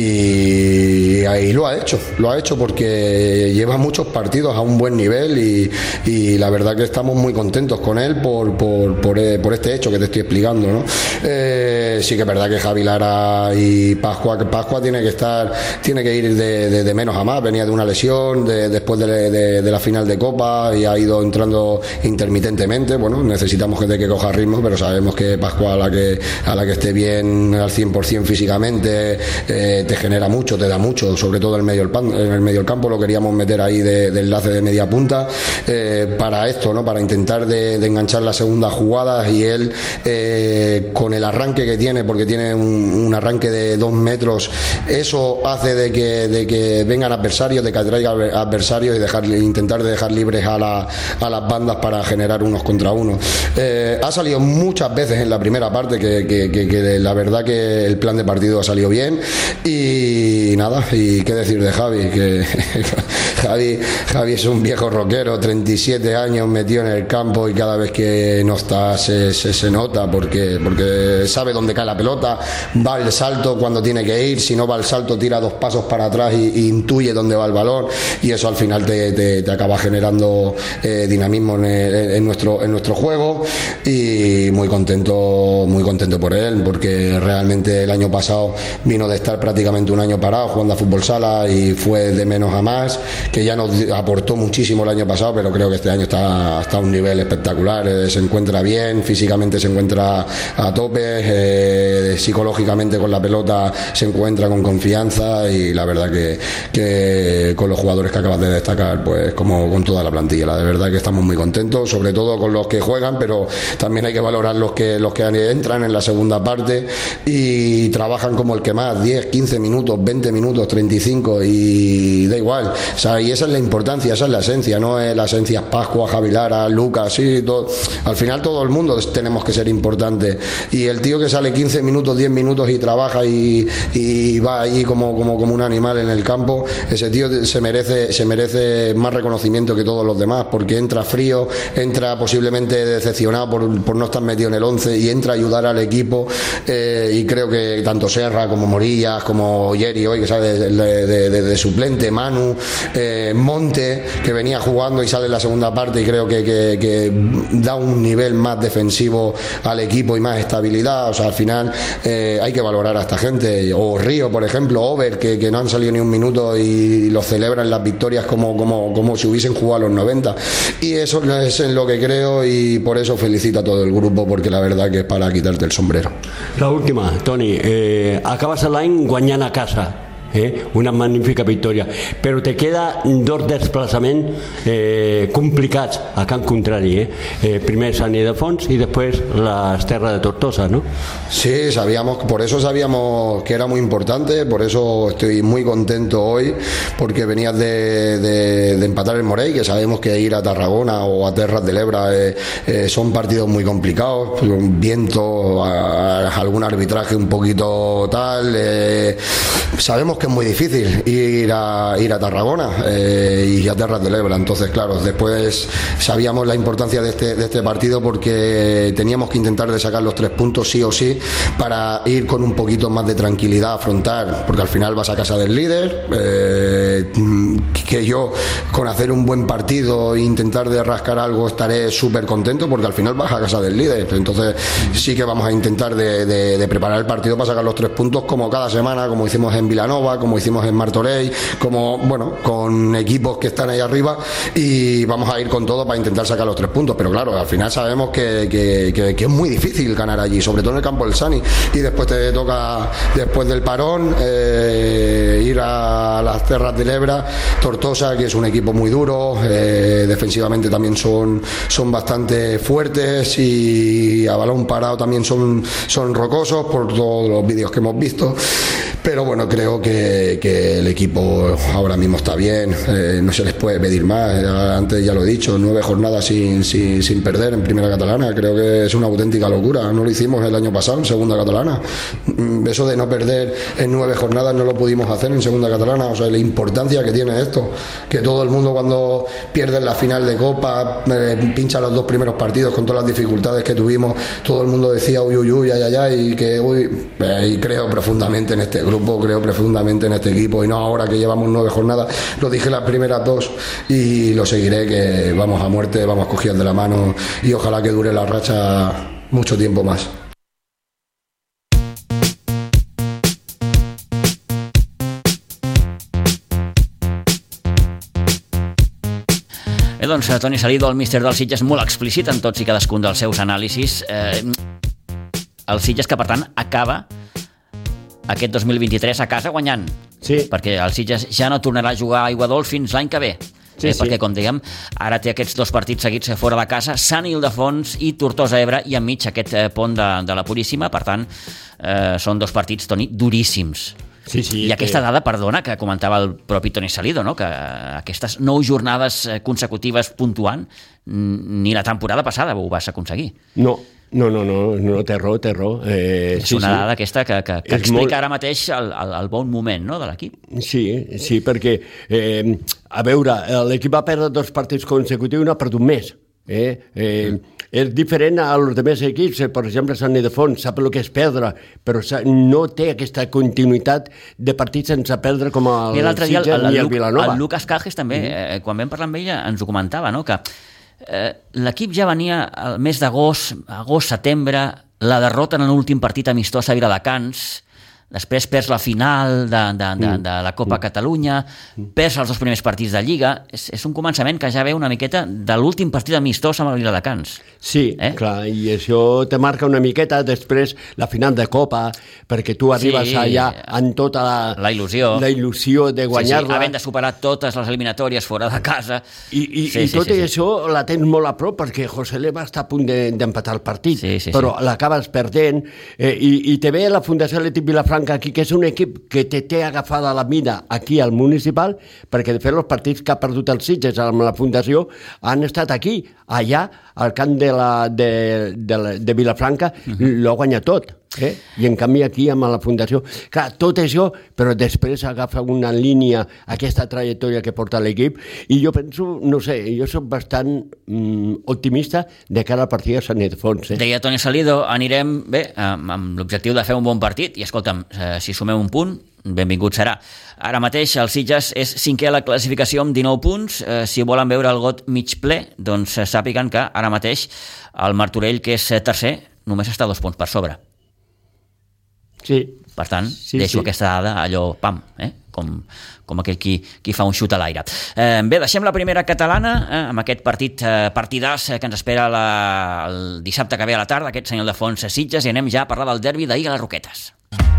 y ahí lo ha hecho, lo ha hecho porque lleva muchos partidos a un buen nivel, y, y la verdad que estamos muy contentos con él por, por, por, por este hecho que te estoy explicando, ¿no? Eh, sí que es verdad que Javi Lara y Pascua, que Pascua tiene que estar, tiene que ir de, de, de menos a más. Venía de una lesión de, después de, de, de la final de Copa, y ha ido entrando intermitentemente. Bueno, necesitamos que, de que coja ritmo, pero sabemos que Pascua, a la que, a la que esté bien al cien por ciento físicamente, eh, te genera mucho, te da mucho, sobre todo en el medio, en el medio del campo. Lo queríamos meter ahí de, de enlace de media punta, eh, para esto, ¿no? Para intentar de, de enganchar las segundas jugadas, y él eh, con el arranque que tiene, porque tiene un, un arranque de dos metros, eso hace de que, de que vengan adversarios, de que atraiga adversarios, y dejar, intentar de dejar libres a, la, a las bandas para generar unos contra unos. Eh, ha salido muchas veces en la primera parte que, que, que, que la verdad que el plan de partido ha salido bien, y nada, y qué decir de Javi, que Javi, Javi es un viejo rockero, treinta y siete años metido en el campo, y cada vez que no está se, se, se nota, porque, porque sabe dónde cae la pelota, va al salto cuando tiene que ir, si no va al salto tira dos pasos para atrás y, y intuye dónde va el balón, y eso al final te, te, te acaba generando eh, dinamismo en, el, en, nuestro, en nuestro juego, y muy contento, muy contento por él, porque realmente el año pasado vino de estar prácticamente un año parado jugando a fútbol sala, y fue de menos a más. que ya nos aportó muchísimo el año pasado, pero creo que este año está, está a un nivel espectacular, eh, se encuentra bien, físicamente se encuentra a tope, eh, psicológicamente con la pelota se encuentra con confianza y la verdad que, que con los jugadores que acabas de destacar, pues como con toda la plantilla, la de verdad que estamos muy contentos, sobre todo con los que juegan, pero también hay que valorar los que, los que entran en la segunda parte y trabajan como el que más, diez, quince minutos, veinte minutos, treinta y cinco y da igual, o sea, y esa es la importancia, esa es la esencia, no es la esencia Pascua, Javi Lara, Lucas, sí, todo, al final todo el mundo tenemos que ser importantes y el tío que sale quince minutos, diez minutos y trabaja y, y va ahí como, como, como un animal en el campo, ese tío se merece, se merece más reconocimiento que todos los demás porque entra frío, entra posiblemente decepcionado por, por no estar metido en el once y entra a ayudar al equipo eh, y creo que tanto Serra como Morillas como Yeri hoy que sale de, de, de, de suplente, Manu, eh, Monte que venía jugando y sale en la segunda parte y creo que, que, que da un nivel más defensivo al equipo y más estabilidad, o sea al final eh, hay que valorar a esta gente, o Río por ejemplo, Over que, que no han salido ni un minuto y los celebran las victorias como, como, como si hubiesen jugado a los noventa y eso es en lo que creo y por eso felicito a todo el grupo porque la verdad que es para quitarte el sombrero. La última, Toni, eh, acabes l'any guanyant a casa, eh? Una magnífica victòria, però te queda dos desplaçaments eh, complicats a camp contrari, eh? Eh, primer Sant Ildefons y después las Terras de Tortosa, ¿no? Sí, sabíamos, por eso sabíamos que era muy importante, por eso estoy muy contento hoy, porque venías de, de, de empatar el Morell, que sabemos que ir a Tarragona o a Terras de l'Ebre eh, eh, son partidos muy complicados, un viento, a, a algún arbitraje un poquito tal, eh, sabemos que es muy difícil ir a, ir a Tarragona eh, y a Terras de l'Ebre, entonces claro, después sabíamos la importancia de este, de este partido porque teníamos que intentar de sacar los tres puntos sí o sí para ir con un poquito más de tranquilidad a afrontar, porque al final vas a casa del líder, eh, que yo con hacer un buen partido e intentar de rascar algo estaré súper contento porque al final vas a casa del líder, entonces sí que vamos a intentar de, de, de preparar el partido para sacar los tres puntos como cada semana, como hicimos en Vilanova, como hicimos en Martorell, como bueno, con equipos que están ahí arriba y vamos a ir con todo para intentar sacar los tres puntos, pero claro, al final sabemos que, que, que, que es muy difícil ganar allí, sobre todo en el campo del Sani, y después te toca, después del parón, eh, ir a las Terras de l'Ebre, Tortosa, que es un equipo muy duro, eh, defensivamente también son, son bastante fuertes y a balón parado también son, son rocosos por todos los vídeos que hemos visto, pero bueno, creo que, que el equipo ahora mismo está bien, eh, no se les puede pedir más, antes ya lo he dicho, nueve jornadas sin, sin, sin perder en primera catalana, creo que es una auténtica locura, no lo hicimos el año pasado en segunda catalana, eso de no perder en nueve jornadas no lo pudimos hacer en segunda catalana, o sea, la importancia que tiene esto, que todo el mundo cuando pierde la final de Copa, eh, pincha los dos primeros partidos con todas las dificultades que tuvimos, todo el mundo decía uy, uy, uy, ay, ay, ay, y que uy, eh, y creo profundamente en este grupo, creo profundamente en este equipo y no ahora que llevamos nueve jornadas, lo dije las primeras dos y lo seguiré, que vamos a muerte, vamos cogidos de la mano y ojalá que dure la racha mucho tiempo más. Bé, doncs, Toni Salido, el míster del Sitges, molt explícit en tots i cadascun dels seus anàlisis. Eh, el Sitges que, per tant, acaba aquest dos mil vint-i-tres a casa guanyant. Sí. Perquè el Sitges ja no tornarà a jugar a Aiguadols fins l'any que ve. Sí, eh, sí. Perquè, com dèiem, ara té aquests dos partits seguits fora de casa, Sant Ildefons i Tortosa Ebre, i enmig aquest eh, pont de, de la Puríssima. Per tant, eh, són dos partits, Toni, duríssims. Sí, sí, I aquesta que... dada, perdona, que comentava el propi Toni Salido, no? Que aquestes nou jornades consecutives puntuant, ni la temporada passada ho vas aconseguir. No, no, no, no, no té raó, té raó. Eh, és sí, una sí. dada aquesta que, que, que explica molt... ara mateix el, el, el bon moment, no?, de l'equip. Sí, sí, perquè, eh, a veure, l'equip va perdre dos partits consecutius i no ha perdut més. Eh? Eh, és diferent als altres equips, per exemple Sant Ildefons sap el que és perdre, però no té aquesta continuïtat de partits sense perdre com el Sitges ni el Vilanova. El Lucas Cajes també, eh, quan vam parlar amb ella ens ho comentava, no? Que eh, l'equip ja venia al mes d'agost, agost, setembre, la derrota en l'últim partit amistós a Viladecans, després perds la final de, de, de, de la Copa Mm. Catalunya, perds els dos primers partits de Lliga. És, és un començament que ja ve una miqueta de l'últim partit amistós amb el Viladecans. Sí, eh? clar, i això te marca una miqueta després la final de Copa, perquè tu arribes Sí. allà amb tota la, La il·lusió. la il·lusió de guanyar-la. Sí, sí, havent de superar totes les eliminatòries fora de casa. I, i, Sí, i sí, tot sí, sí. això la tens molt a prop perquè José Le va estar a punt de- d'empatar el partit, Sí, sí, però sí. l'acabes perdent eh, i, i te ve la Fundació Atlètic Vilafranca aquí, que és un equip que te té agafada la mida aquí al municipal, perquè de fet els partits que ha perdut els Sitges amb la Fundació han estat aquí, allà, al camp de, la, de, de, la, de Vilafranca, uh -huh. l'ha guanyat tot. Eh? I en canvi aquí amb la Fundació, clar, tot això, però després agafa una línia, aquesta trajectòria que porta l'equip, i jo penso, no sé, jo soc bastant mm, optimista de cara al partit de Sant Ildefonsi. Eh? Deia Toni Salido, anirem bé amb, amb l'objectiu de fer un bon partit i escolta'm, eh, si sumem un punt benvingut serà. Ara mateix el Sitges és cinquè a la classificació amb dinou punts. Eh, si volen veure el got mig ple, doncs eh, sàpiguen que ara mateix el Martorell, que és tercer, només està a dos punts per sobre. Sí. Per tant, Sí, deixo sí. aquesta dada allò, pam, eh? com, com aquell qui, qui fa un xut a l'aire. Eh, bé, deixem la primera catalana eh, amb aquest partit eh, partidàs eh, que ens espera la, el dissabte que ve a la tarda, aquest senyor de Fons Sitges, i anem ja a parlar del derbi d'ahir a les Roquetes.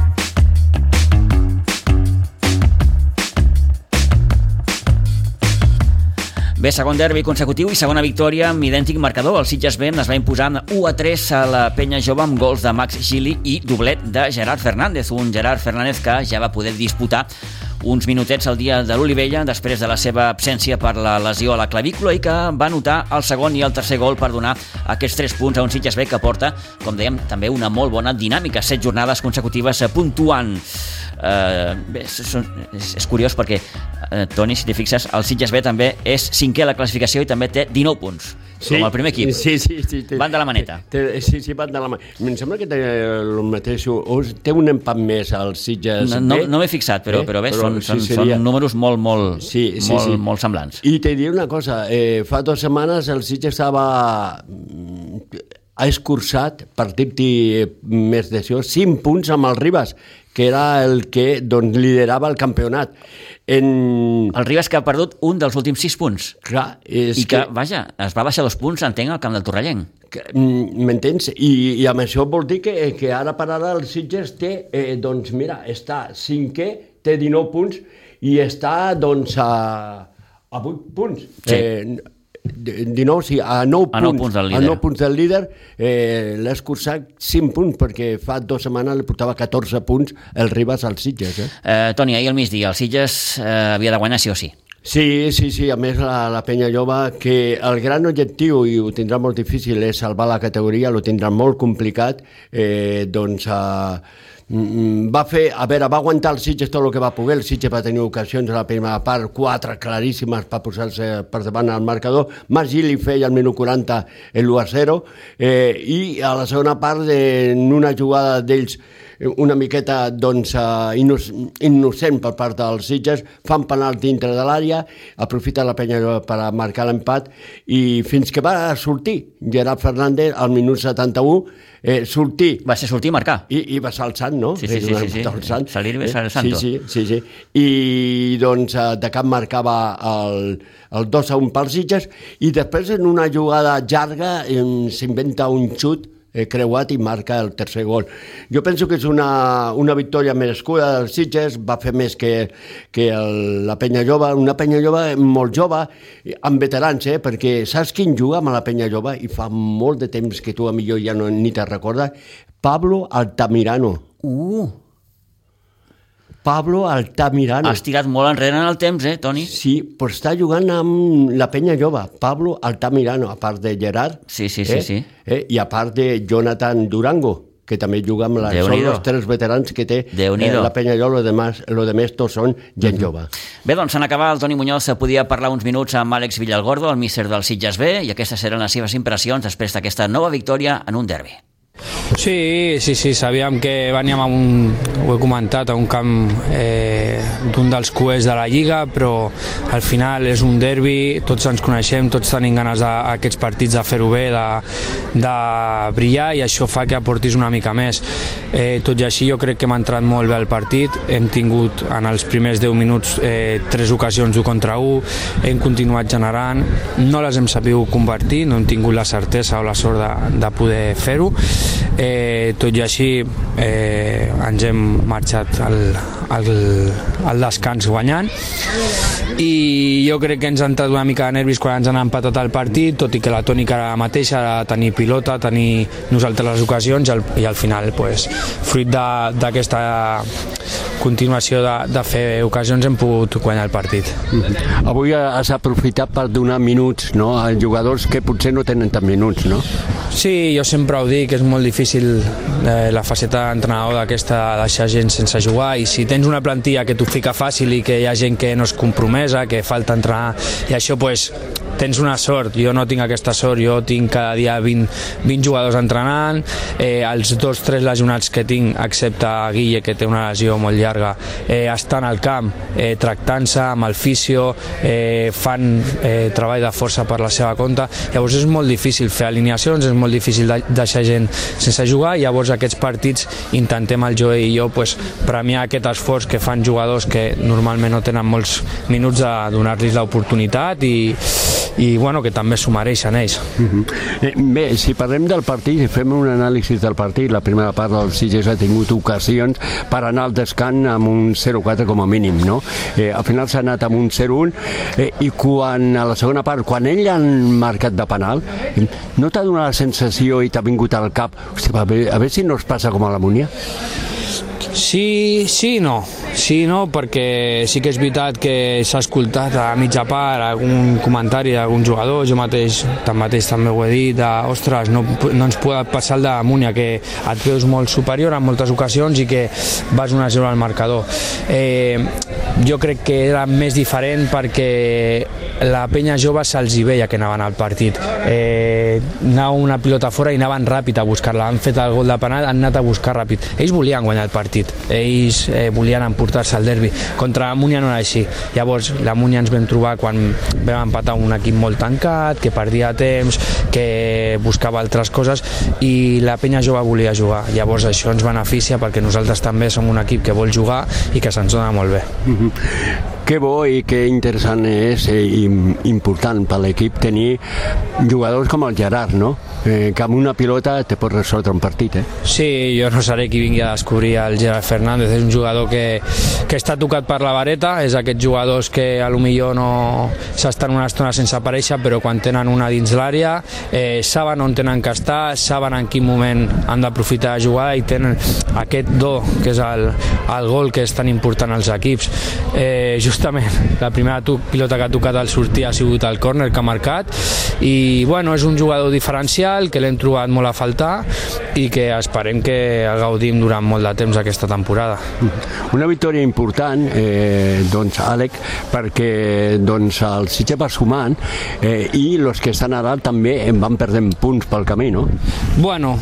Bé, segon derbi consecutiu i segona victòria amb idèntic marcador. El Sitges B es va imposant u a tres a la Penya Jove amb gols de Max Gili i doblet de Gerard Fernández, un Gerard Fernández que ja va poder disputar uns minutets al dia de l'Olivella després de la seva absència per la lesió a la clavícula i que va anotar el segon i el tercer gol per donar aquests tres punts a un Sitges B que porta, com dèiem, també una molt bona dinàmica, set jornades consecutives puntuant. Uh, bé, és, és, és curiós perquè, uh, Toni, si t'hi fixes, el Sitges B també és cinquè a la classificació i també té dinou punts, Sí, com el primer equip. Sí, sí, sí, té, Van de la maneta. Té, sí, sí, van de la maneta. Em sembla que té el mateix, o té un empat més al Sitges No, no, B. no m'he fixat, però, Eh? però bé, Però són, sí són, seria- són números molt, molt, Sí, sí, molt, sí. molt semblants. I te diré una cosa, eh, fa dues setmanes el Sitges estava mm, ha escurçat, per dir-t'hi més d'això, cinc punts amb el Ribas, que era el que doncs, liderava el campionat. En... El Ribas que ha perdut un dels últims sis punts. Clar, és I que, que, vaja, es va baixar dos punts, entenc, al camp del Torrellenc. que, mm, m'entens? I, I amb això vol dir que, que ara per ara el Sitges té, eh, doncs mira, està cinquè, té dinou punts i està doncs a, a vuit punts. Sí. Eh, dinou, sí, a nou A punts, nou punts del líder. a nou punts del líder, eh, l'ha escurçat cinc punts, perquè fa dues setmanes li portava catorze punts el Ribas al Sitges. Eh? Eh, Toni, ahir al migdia, el Sitges eh, havia de guanyar sí o sí. Sí, sí, sí, a més la, la Penya Jove, que el gran objectiu, i ho tindrà molt difícil, és salvar la categoria, ho tindrà molt complicat, eh, doncs eh, va fer, a veure, va aguantar el Sitges tot el que va poder, el Sitges va tenir ocasions a la primera part, quatre claríssimes per posar-se per davant al marcador, Mas Gili feia al minut quaranta l'u a zero, eh, i a la segona part, eh, en una jugada d'ells una miqueta doncs, uh, innocent per part dels Sitges, fan penal dintre de l'àrea, aprofita la Penya per marcar l'empat i fins que va sortir Gerard Fernández al minut setanta-u, eh, sortir... Va ser sortir i marcar. I, i va ser el sant, no? Sí, sí, sí, sí, sí. El sant. Salir i ser el santo. Sí, sí, sí, sí. I doncs de cap marcava el, el dos a un pels Sitges i després en una jugada llarga s'inventa un xut eh, creuat i marca el tercer gol. Jo penso que és una, una victòria merescuda dels Sitges, va fer més que, que el, la Penya Jove, una Penya Jove molt jove, amb veterans, eh, perquè saps quin juga amb la Penya Jove? I fa molt de temps que tu a millor ja no, ni te'n recordes, Pablo Altamirano. Uh! Pablo Altamirano. Has tirat molt enrere en el temps, eh, Toni? Sí, però està jugant amb la Penya Jove, Pablo Altamirano, a part de Gerard. Sí, sí, sí, eh? sí. Eh? I a part de Jonathan Durango, que també juga amb la... Són els tres veterans que té eh, la Penya Jove, lo demás, lo demás tots són gent uh-huh. jove. Bé, doncs en acabar, el Toni Muñoz podia parlar uns minuts amb Àlex Villalgordo, el míster del Sitges B, i aquestes seran les seves impressions després d'aquesta nova victòria en un derbi. Sí, sí, sí, sabíem que veníem a un, ho he comentat, a un camp eh, d'un dels cuers de la Lliga, però al final és un derbi, tots ens coneixem, tots tenim ganes d'aquests partits de fer-ho bé, de, de brillar, i això fa que aportis una mica més. Eh, tot i així jo crec que hem entrat molt bé al partit, hem tingut en els primers deu minuts eh, tres ocasions d'un contra un, hem continuat generant, no les hem sabut convertir, no hem tingut la certesa o la sort de, de poder fer-ho. Eh, tot i així eh, ens hem marxat al, al, al descans guanyant, i jo crec que ens ha entrat una mica de nervis quan ens han empatat el partit, tot i que la tònica era la mateixa, era tenir pilota, tenir nosaltres les ocasions, i al, i al final pues, fruit d'aquesta continuació de, de fer ocasions hem pogut guanyar el partit. Mm-hmm. Avui has aprofitat per donar minuts, no?, a jugadors que potser no tenen tant minuts, no? Sí, jo sempre ho dic, és molt difícil eh, la faceta d'entrenador d'aquesta de deixar gent sense jugar, i si tens una plantilla que t'ho fica fàcil i que hi ha gent que no és compromesa, que falta entrenar, i això pues, tens una sort. Jo no tinc aquesta sort, jo tinc cada dia vint, vint jugadors entrenant, eh, els dos tres lesionats que tinc, excepte Guille, que té una lesió molt llarga, eh, estan al camp eh, tractant-se amb el fisio, eh, fan eh, treball de força per la seva compte, llavors és molt difícil fer alineacions, és molt difícil de deixar gent sense jugar, i llavors aquests partits intentem el Joe i jo pues, premiar aquest esforç que fan jugadors que normalment no tenen molts minuts, a donar-los l'oportunitat, i i bueno, que també s'ho mereixen ells. Uh-huh. Bé, si parlem del partit i fem un anàlisi del partit, la primera part del Sitges ha tingut ocasions per anar al descans amb un zero quatre com a mínim, no? Eh, al final s'ha anat amb un zero un, eh, i quan a la segona part, quan ell han marcat de penal, no t'ha donat la sensació i t'ha vingut al cap, hosti, a veure, a veure si no es passa com a la Múnia? Sí, sí, no. Sí, no, perquè sí que és veritat que s'ha escoltat a mitja part algun comentari d'algun jugador, jo mateix tanmateix també ho he dit, de, ostres, no, no ens pot passar el de Múnia, que et veus molt superior en moltes ocasions i que vas un a zero al marcador. Eh, jo crec que era més diferent perquè la penya jove se'ls hi veia que anaven al partit. Eh, anava una pilota fora i anaven ràpid a buscar-la, han fet el gol de penal, han anat a buscar ràpid. Ells volien guanyar el partit, ells eh, volien emportar-se el derbi. Contra la Múnia no era així. Llavors la Múnia ens vam trobar quan vam empatar un equip molt tancat, que perdia temps, que buscava altres coses, i la penya jove volia jugar. Llavors això ens beneficia perquè nosaltres també som un equip que vol jugar i que se'ns dona molt bé. Mm-hmm. Que bo i que interessant és i important per l'equip tenir jugadors com el Gerard, no? Eh, que amb una pilota te pot resoldre un partit, eh? Sí, jo no seré qui vingui a descobrir el Gerard Fernández, és un jugador que, que està tocat per la vareta, és aquests jugadors que a lo millor no s'estan una estona sense aparèixer, però quan tenen una dins l'àrea eh, saben on tenen que estar, saben en quin moment han d'aprofitar la jugada i tenen aquest do, que és el, el gol que és tan important als equips. Eh, justament la primera pilota que ha tocat al sortir ha sigut el córner que ha marcat, i bueno, és un jugador diferencial que l'hem trobat molt a faltar i que esperem que el gaudim durant molt de temps aquesta temporada. Una victòria important, eh, doncs, Àlex, perquè doncs, el Sitges va sumant eh, i els que estan ara també en van perdent punts pel camí, no? Bueno,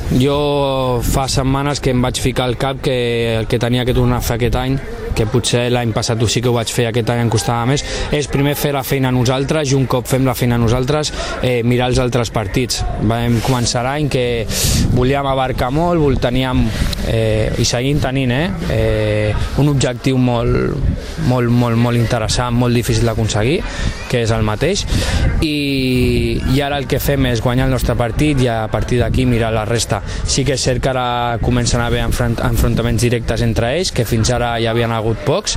jo fa setmanes que em vaig ficar al cap que el que tenia que tornar a fer aquest any, que potser l'any passat sí que ho vaig fer, aquest any em costava més, és primer fer la feina nosaltres, i un cop fem la feina nosaltres eh, mirar els altres partits. Vam començar l'any que volíem abarcar molt, teníem eh, i seguim tenint eh, eh, un objectiu molt, molt, molt, molt interessant, molt difícil d'aconseguir, que és el mateix, i, i ara el que fem és guanyar el nostre partit i a partir d'aquí mirar la resta. Sí que és cert que ara comencen a haver enfront, enfrontaments directes entre ells, que fins ara hi havien hagut pocs,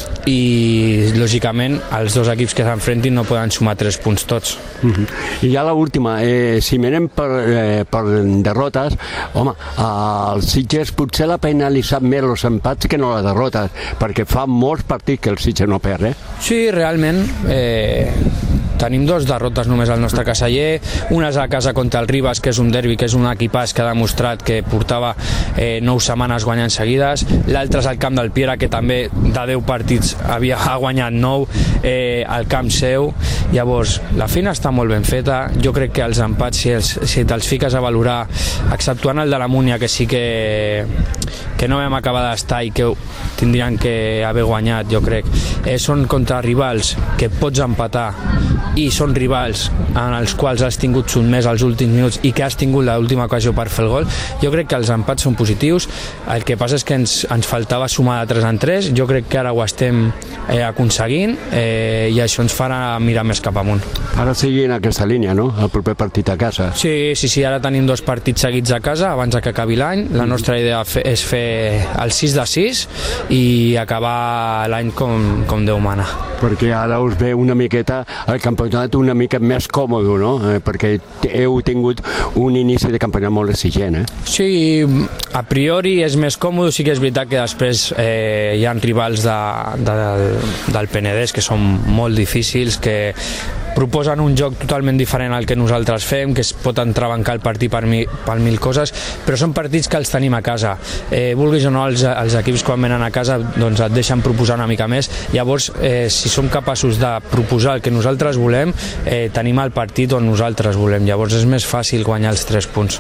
i lògicament els dos equips que s'enfrentin no poden sumar tres punts tots. Uh-huh. I ja l'última, eh, si mirem per, eh, per derrotes, home, el Sitges potser l'ha penalitzat més els empats que no les derrotes, perquè fa molts partits que el Sitges no perd, eh? Sí, realment eh, tenim dos derrotes només al nostre caseller, una és a casa contra el Ribas, que és un derbi, que és un equipàs que ha demostrat que portava eh, nou setmanes guanyant seguides, l'altre és al camp del Piera, que també de deu partits havia ha guanyat nou eh, al camp seu. Llavors, la feina està molt ben feta, jo crec que els empats, si, els, si te'ls fiques a valorar, exceptuant el de la Múnia, que sí que, que no vam acabar d'estar i que tindrien que haver guanyat, jo crec, eh, són contra rivals que pots empatar i són rivals en els quals has tingut sotmès els últims minuts i que has tingut l'última ocasió per fer el gol. Jo crec que els empats són positius, el que passa és que ens, ens faltava sumar de tres en tres, jo crec que ara ho estem eh, aconseguint eh, i això ens farà mirar més cap amunt. Ara seguir en aquesta línia, no? El proper partit a casa. Sí, sí, sí, ara tenim dos partits seguits a casa abans que acabi l'any. La nostra idea és fer el sis de sis i acabar l'any com, com Déu mana. Perquè ara us ve una miqueta el campionat una mica més còmode, no? Eh, perquè heu tingut un inici de campionat molt exigent, eh? Sí, a priori és més còmode, sí que és veritat que després eh, hi ha rivals de, de, del Penedès que són molt difícils, que proposen un joc totalment diferent al que nosaltres fem, que es pot entrebancar el partit per, mi, per mil coses, però són partits que els tenim a casa. Eh, vulguis o no, els, els equips quan venen a casa doncs et deixen proposar una mica més. Llavors, eh, si som capaços de proposar el que nosaltres volem, eh, tenim el partit on nosaltres volem. Llavors és més fàcil guanyar els tres punts.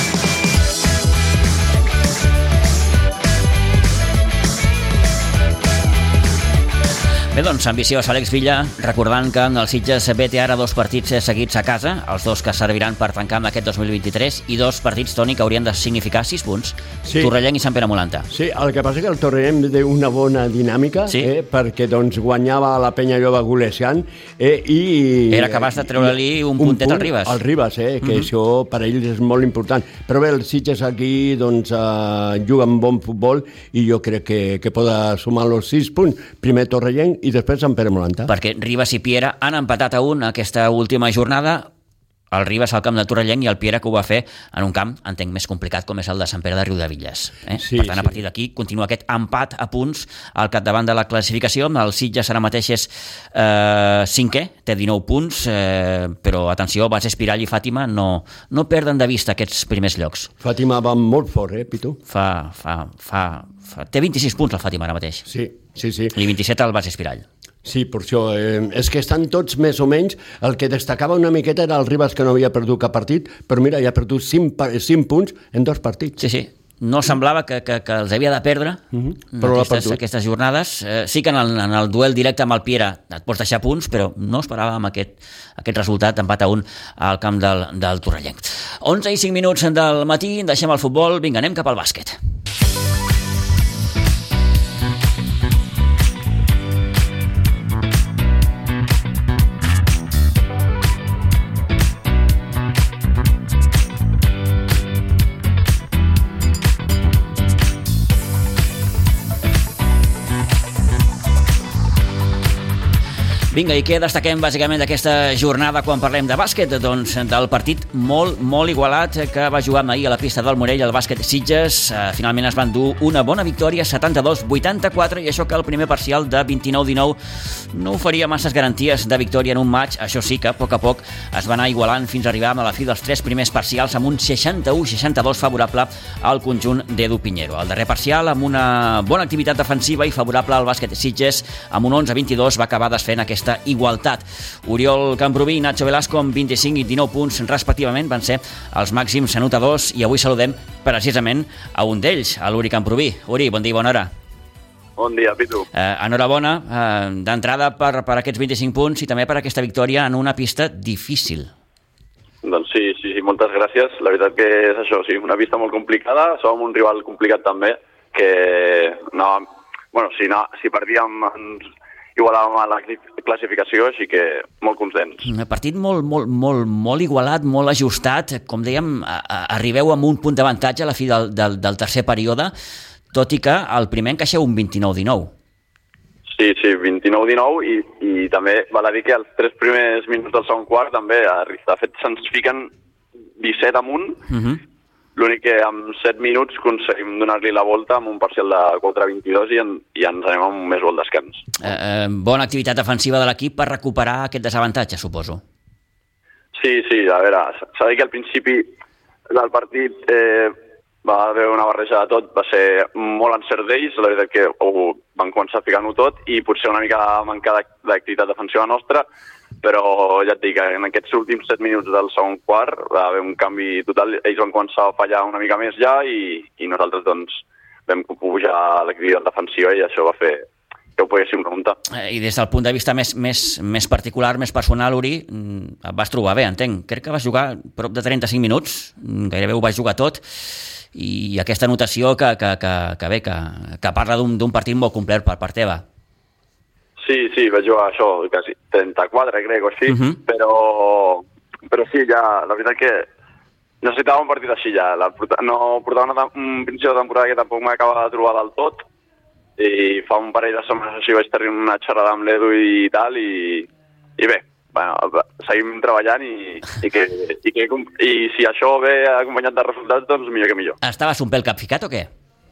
Bé, doncs, ambiciós Àlex Villa, recordant que en el Sitges B té ara dos partits seguits a casa, els dos que serviran per tancar amb aquest dos mil vint-i-tres, i dos partits, Toni, que haurien de significar sis punts. Sí. Torrellenc i Sant Pere Molanta. Sí, el que passa és que el Torrellenc té una bona dinàmica, sí. eh, perquè doncs, guanyava la Penya Lloba golejant, eh, i... Era capaç de treure-li un, un puntet punt al Ribas. Al Ribas, eh, que uh-huh. això per a ells és molt important. Però bé, el Sitges aquí doncs, eh, juga amb bon futbol i jo crec que, que pot sumar els sis punts. Primer Torrellenc i després Sant Pere Molanta. Perquè Ribas i Piera han empatat a un aquesta última jornada, el Ribas al camp de Torrellenc i el Piera que ho va fer en un camp, entenc, més complicat com és el de Sant Pere de Riudebitlles. Eh? Sí, per tant, sí. A partir d'aquí continua aquest empat a punts al capdavant de la classificació. El Sitges ara mateix és eh, cinquè, té dinou punts, eh, però atenció, Bas Espiral i Fàtima no, no perden de vista aquests primers llocs. Fàtima va molt fort, eh, Pitu? Fa, fa, fa, fa... Té vint-i-sis punts el Fàtima ara mateix. Sí, sí, sí. I vint-i-set el Bas Espiral. Sí, per això. Eh, és que estan tots més o menys. El que destacava una miqueta era el Ribas, que no havia perdut cap partit, però mira, ja ha perdut cinc, cinc punts en dos partits. Sí, sí. No semblava que, que, que els havia de perdre uh-huh. però aquestes, aquestes jornades. Eh, sí que en el, en el duel directe amb el Piera et pots deixar punts, però no esperàvem aquest, aquest resultat, empat a un al camp del, del Torrellenc. onze i cinc minuts del matí, deixem el futbol, vinga, anem cap al bàsquet. Vinga, i què destaquem bàsicament d'aquesta jornada quan parlem de bàsquet? Doncs del partit molt, molt igualat que va jugar ahir a la pista del Morell, el bàsquet Sitges. Finalment es van dur una bona victòria, setanta-dos vuitanta-quatre, i això que el primer parcial de vint-i-nou dinou no oferia masses garanties de victòria en un match. Això sí que a poc a poc es va anar igualant fins a arribar a la fi dels tres primers parcials amb un seixanta-u seixanta-dos favorable al conjunt d'Edu Piñero. El darrer parcial, amb una bona activitat defensiva i favorable al bàsquet Sitges, amb un onze vint-i-dos va acabar desfent aquesta igualtat. Oriol Camprubí i Nacho Velasco amb vint-i-cinc i dinou punts respectivament van ser els màxims anotadors, i avui saludem precisament a un d'ells, a l'Uri Camprubí. Uri, bon dia i bona hora. Bon dia, Pitu. Eh, enhorabona eh, d'entrada per, per aquests vint-i-cinc punts i també per aquesta victòria en una pista difícil. Doncs sí, sí, sí, moltes gràcies. La veritat que és això, sí, una pista molt complicada, som un rival complicat també, que no, bueno, si, no, si perdíem ens igualàvem a la classificació, així que molt contents. Un partit molt, molt, molt, molt igualat, molt ajustat. Com dèiem, a, a, arribeu amb un punt d'avantatge a la fi del, del, del tercer període, tot i que el primer encaixeu un vint-i-nou dinou. Sí, sí, vint-i-nou dinou, i, i també val a dir que els tres primers minuts del segon quart també, de fet, se'ns fiquen disset amunt, uh-huh. l'únic que en set minuts aconseguim donar-li la volta amb un parcial de quatre a vint-i-dos i, en, i ens anem amb un més gol descans. Eh, eh, bona activitat defensiva de l'equip per recuperar aquest desavantatge, suposo. Sí, sí, a veure, s'ha de dir que al principi del partit eh, va haver una barreja de tot, va ser molt encert d'ells, la veritat que ho van començar a ficar-ho tot i potser una mica mancar d'activitat defensiva nostra, però ja et dic, en aquests últims set minuts del segon quart va haver un canvi total, ells van començar a fallar una mica més ja i, i nosaltres doncs vam pujar l'activitat defensiva i això va fer que ho poguéssim remuntar. I des del punt de vista més, més, més particular, més personal, Uri, et vas trobar bé, entenc. Crec que vas jugar prop de trenta-cinc minuts, gairebé ho vas jugar tot, i aquesta anotació que, que, que, que bé, que, que parla d'un partit molt complet per part teva. Sí, sí, vaig jugar això, quasi trenta-quatre, crec, o així, uh -huh. però, però sí, ja, la veritat que necessitava un partit així ja. La, no portava una, un principi de temporada que tampoc m'acaba de trobar del tot, i fa un parell de setmanes així vaig tenir una xerrada amb l'Edu i tal, i, i bé, bueno, seguim treballant i, i, que, i, que, i si això ve acompanyat de resultats, doncs millor que millor. Estaves un pèl capficat o què?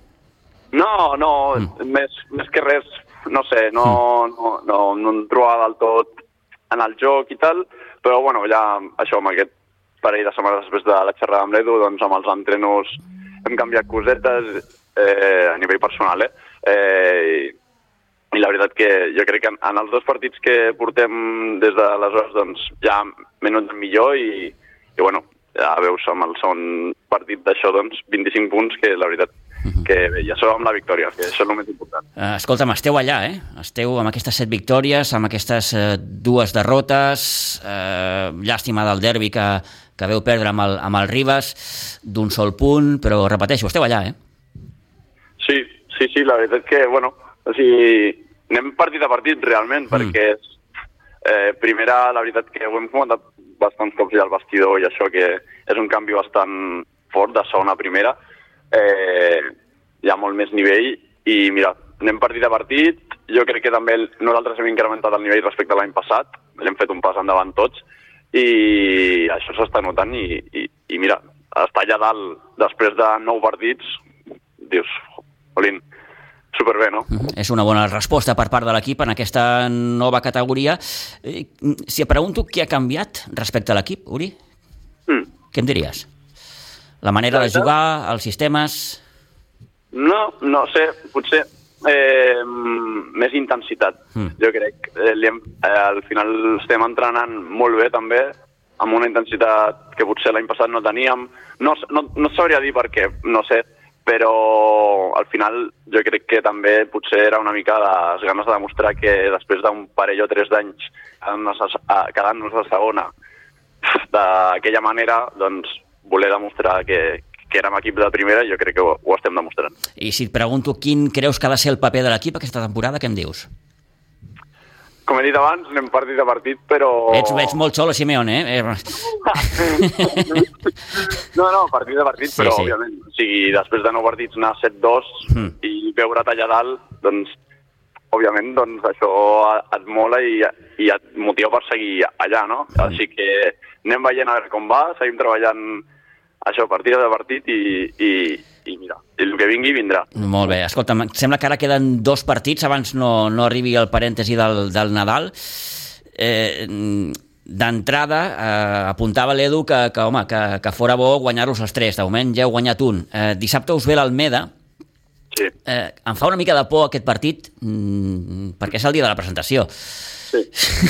No, no, mm. més, més que res, no sé, no, mm. no, no, no em trobava del tot en el joc i tal, però bueno, ja això, amb aquest parell de setmanes després de la xerrada amb l'Edu, doncs amb els entrenos hem canviat cosetes eh, a nivell personal, eh? eh i, i la veritat que jo crec que en, en els dos partits que portem des d'aleshores, doncs ja m'he notat millor i, i bueno, ja veus amb el segon partit d'això, doncs vint-i-cinc punts, que la veritat que bé, ja som amb la victòria, que això és el més important. Uh, escolta'm, esteu allà, eh? Esteu amb aquestes set victòries, amb aquestes uh, dues derrotes, uh, llàstima del derbi que, que veu perdre amb el, amb el Ribas, d'un sol punt, però repeteixo, esteu allà, eh? Sí, sí, sí, la veritat que, bueno, o sigui, anem partit a partit realment, mm. perquè és, eh, primera, la veritat que ho hem comentat bastants cops ja al vestidor i això, que és un canvi bastant fort de segona a primera, eh, hi ha molt més nivell i mira, anem partit a partit, jo crec que també nosaltres hem incrementat el nivell respecte a l'any passat, l'hem fet un pas endavant tots i això s'està notant i, i, i mira, estar allà dalt després de nou partits, dius, Olin, superbé, no? Uh-huh. És una bona resposta per part de l'equip en aquesta nova categoria. Si et pregunto què ha canviat respecte a l'equip, Uri, mm. què em diries? La manera de jugar, els sistemes... No, no sé, potser eh, més intensitat, mm. jo crec. Eh, hem, eh, al final estem entrenant molt bé també, amb una intensitat que potser l'any passat no teníem. No, no, no sabria dir per què, no sé, però al final jo crec que també potser era una mica les ganes de demostrar que després d'un parell o tres d'anys quedant-nos a segona d'aquella manera, doncs voler demostrar que, que érem equip de primera, jo crec que ho, ho estem demostrant. I si et pregunto quin creus que ha de ser el paper de l'equip aquesta temporada, què em dius? Com he dit abans, anem partit a partit, però... Ets, ets molt xolo, Simeone, eh? No, no, partit a partit, sí, però sí. òbviament, o sigui, després de nou partits anar set dos mm. i veure't allà dalt, doncs, òbviament, doncs, això et mola i, i et motiva per seguir allà, no? Mm. Així que anem veient a veure com va, seguim treballant això, partit a partit i, i, i mira, el que vingui vindrà. Molt bé, escolta'm, sembla que ara queden dos partits abans no, no arribi el parèntesi del, del Nadal. Eh, D'entrada, eh, apuntava l'Edu que, que, home, que, que fora bo guanyar-los els tres. De moment ja heu guanyat un. Eh, dissabte us ve l'Almeda. Sí. Eh, em fa una mica de por aquest partit mmm, perquè és el dia de la presentació. Sí.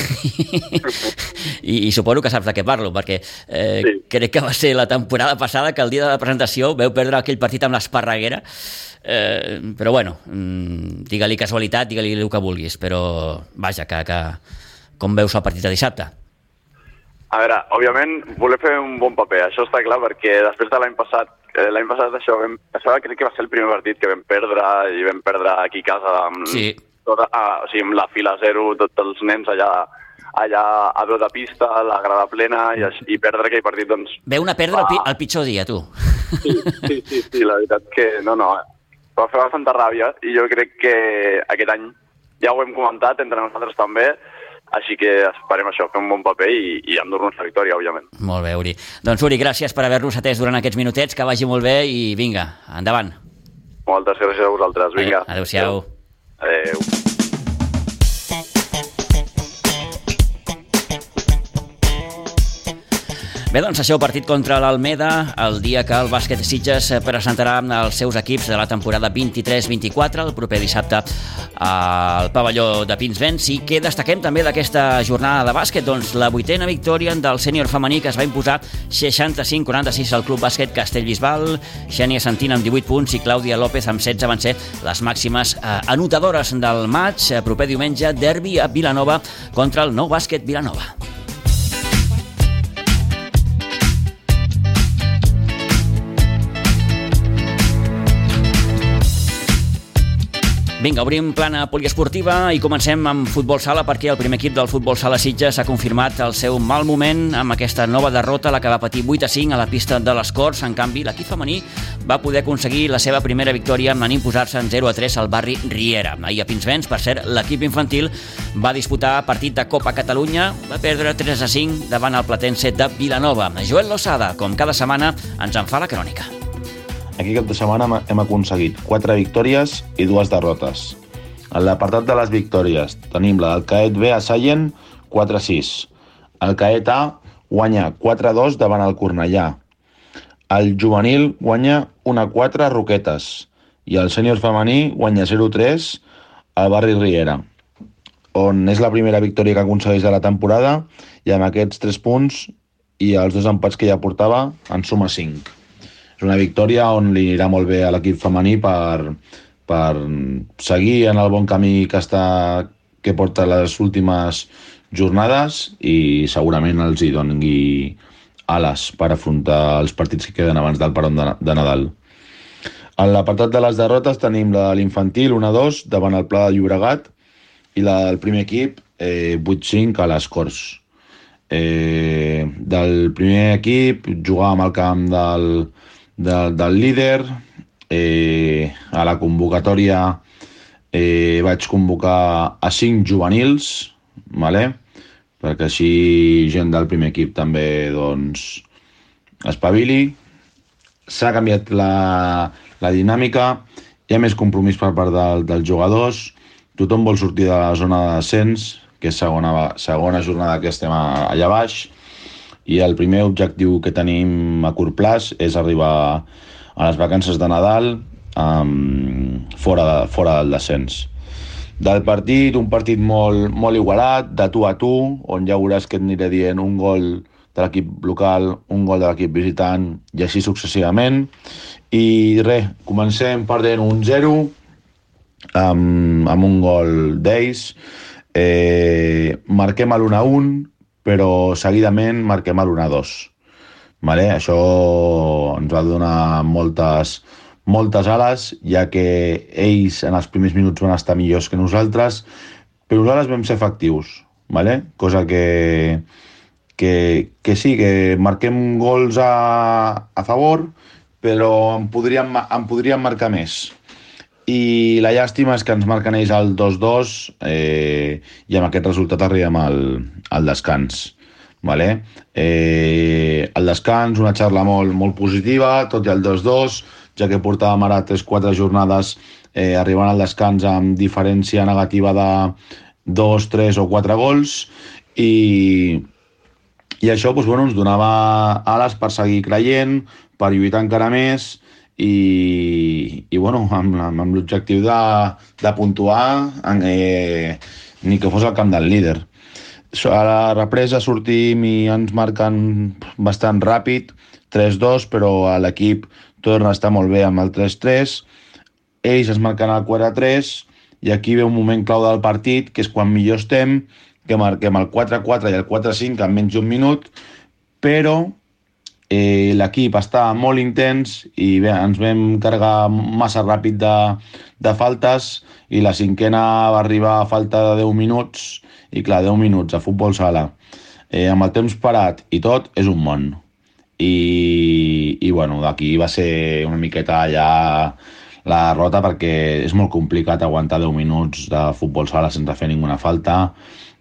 I, i suposo que saps de què parlo, perquè eh, sí. crec que va ser la temporada passada que el dia de la presentació veu perdre aquell partit amb l'Esparreguera, eh, però bueno, mmm, digue-li casualitat, digue-li el que vulguis, però vaja, que, que com veus el partit de dissabte? A veure, òbviament voler fer un bon paper, això està clar, perquè després de l'any passat, l'any passat això, vam, això crec que va ser el primer partit que vam perdre i vam perdre aquí a casa amb... Sí. Tot, ah, o sigui, amb la fila zero, tots els nens allà, allà a peu de pista, la grada plena, i, i perdre aquell partit, doncs... Veu una perdre el, pi el pitjor dia, tu. Sí, sí, sí, sí, la veritat que no, no, va fer bastanta ràbia, i jo crec que aquest any, ja ho hem comentat entre nosaltres també, així que esperem això, fer un bon paper i, i endur-nos la victòria, òbviament. Molt bé, Uri. Doncs, Uri, gràcies per haver-nos atès durant aquests minutets, que vagi molt bé i vinga, endavant. Moltes gràcies a vosaltres, vinga. Adéu-siau. Adéu. Bé, doncs això, partit contra l'Almeda, el dia que el bàsquet Sitges presentarà els seus equips de la temporada vint-i-tres vint-i-quatre, el proper dissabte al pavelló de Pinsbens. I què destaquem també d'aquesta jornada de bàsquet? Doncs la vuitena victòria del sènior femení, que es va imposar seixanta-cinc quaranta-sis al Club Bàsquet Castellbisbal. Xènia Santina amb divuit punts i Clàudia López amb setze van ser les màximes eh, anotadores del maig. Proper diumenge, derbi a Vilanova contra el Nou Bàsquet Vilanova. Vinga, obrim plana poliesportiva i comencem amb futbol sala, perquè el primer equip del futbol sala Sitges ha confirmat el seu mal moment amb aquesta nova derrota, la que va patir vuit a cinc a la pista de les Corts. En canvi, l'equip femení va poder aconseguir la seva primera victòria en imposar-se en zero a tres al barri Riera. Ahir a Pinsbens, per cert, l'equip infantil va disputar partit de Copa Catalunya, va perdre tres a cinc davant el Platense de Vilanova. Joel Losada, com cada setmana, ens en fa la crònica. Aquí cap de setmana hem aconseguit quatre victòries i dues derrotes. En l'apartat de les victòries tenim la del Caet B a Sallent, quatre a sis. El Caet A guanya quatre a dos davant el Cornellà. El juvenil guanya un a quatre a Roquetes. I el sènior femení guanya zero a tres al barri Riera, on és la primera victòria que aconsegueix de la temporada, i amb aquests tres punts i els dos empats que ja portava en suma cinc. És una victòria on li anirà molt bé a l'equip femení per, per seguir en el bon camí que, està, que porta les últimes jornades, i segurament els hi doni ales per afrontar els partits que queden abans del peron de, de Nadal. En l'apartat de les derrotes tenim la de l'infantil un a dos davant el Pla de Llobregat i la del primer equip eh, vuit a cinc a les Corts. Eh, del primer equip jugàvem al camp del De, del líder. Eh, a la convocatòria eh, vaig convocar a cinc juvenils, vale? Perquè així gent del primer equip també doncs, espavili. S'ha canviat la, la dinàmica, hi ha més compromís per part del, dels jugadors, tothom vol sortir de la zona de descens, que és segona, segona jornada que estem allà baix, i el primer objectiu que tenim a curt plaç és arribar a les vacances de Nadal um, fora, de, fora del descens. Del partit, un partit molt, molt igualat, de tu a tu, on ja veuràs que et aniré dient un gol de l'equip local, un gol de l'equip visitant, i així successivament. I res, comencem perdent un zero amb, amb un gol d'ells. Eh, marquem l'u a un, però seguidament marquem l'u a dos. Vale? Això ens va donar moltes, moltes ales, ja que ells en els primers minuts van estar millors que nosaltres, però nosaltres vam ser efectius, vale? Cosa que, que, que sí, que marquem gols a, a favor, però en podríem, en podríem marcar més. I la llàstima és que ens marquen ells el dos dos eh, i amb aquest resultat arribem al, al descans. Vale? Eh, el descans, una xarra molt, molt positiva, tot i el dos dos, ja que portàvem ara tres quatre jornades eh, arribant al descans amb diferència negativa de dos, tres o quatre gols, i, i això doncs, bueno, ens donava ales per seguir creient, per lluitar encara més, i, i bueno, amb, amb l'objectiu de, de puntuar eh, ni que fos al camp del líder. A la represa sortim i ens marquen bastant ràpid, tres dos, però a l'equip torna a estar molt bé amb el tres tres. Ells es marquen el quatre tres, i aquí ve un moment clau del partit, que és quan millor estem, que marquem el quatre quatre i el quatre cinc en menys d'un minut, però Eh, l'equip està molt intens i bé, ens vam carregar massa ràpid de, de faltes, i la cinquena va arribar a falta de deu minuts, i clar, deu minuts a futbol sala eh, amb el temps parat i tot és un món, i, i bueno, d'aquí va ser una miqueta ja la derrota, perquè és molt complicat aguantar deu minuts de futbol sala sense fer ninguna falta,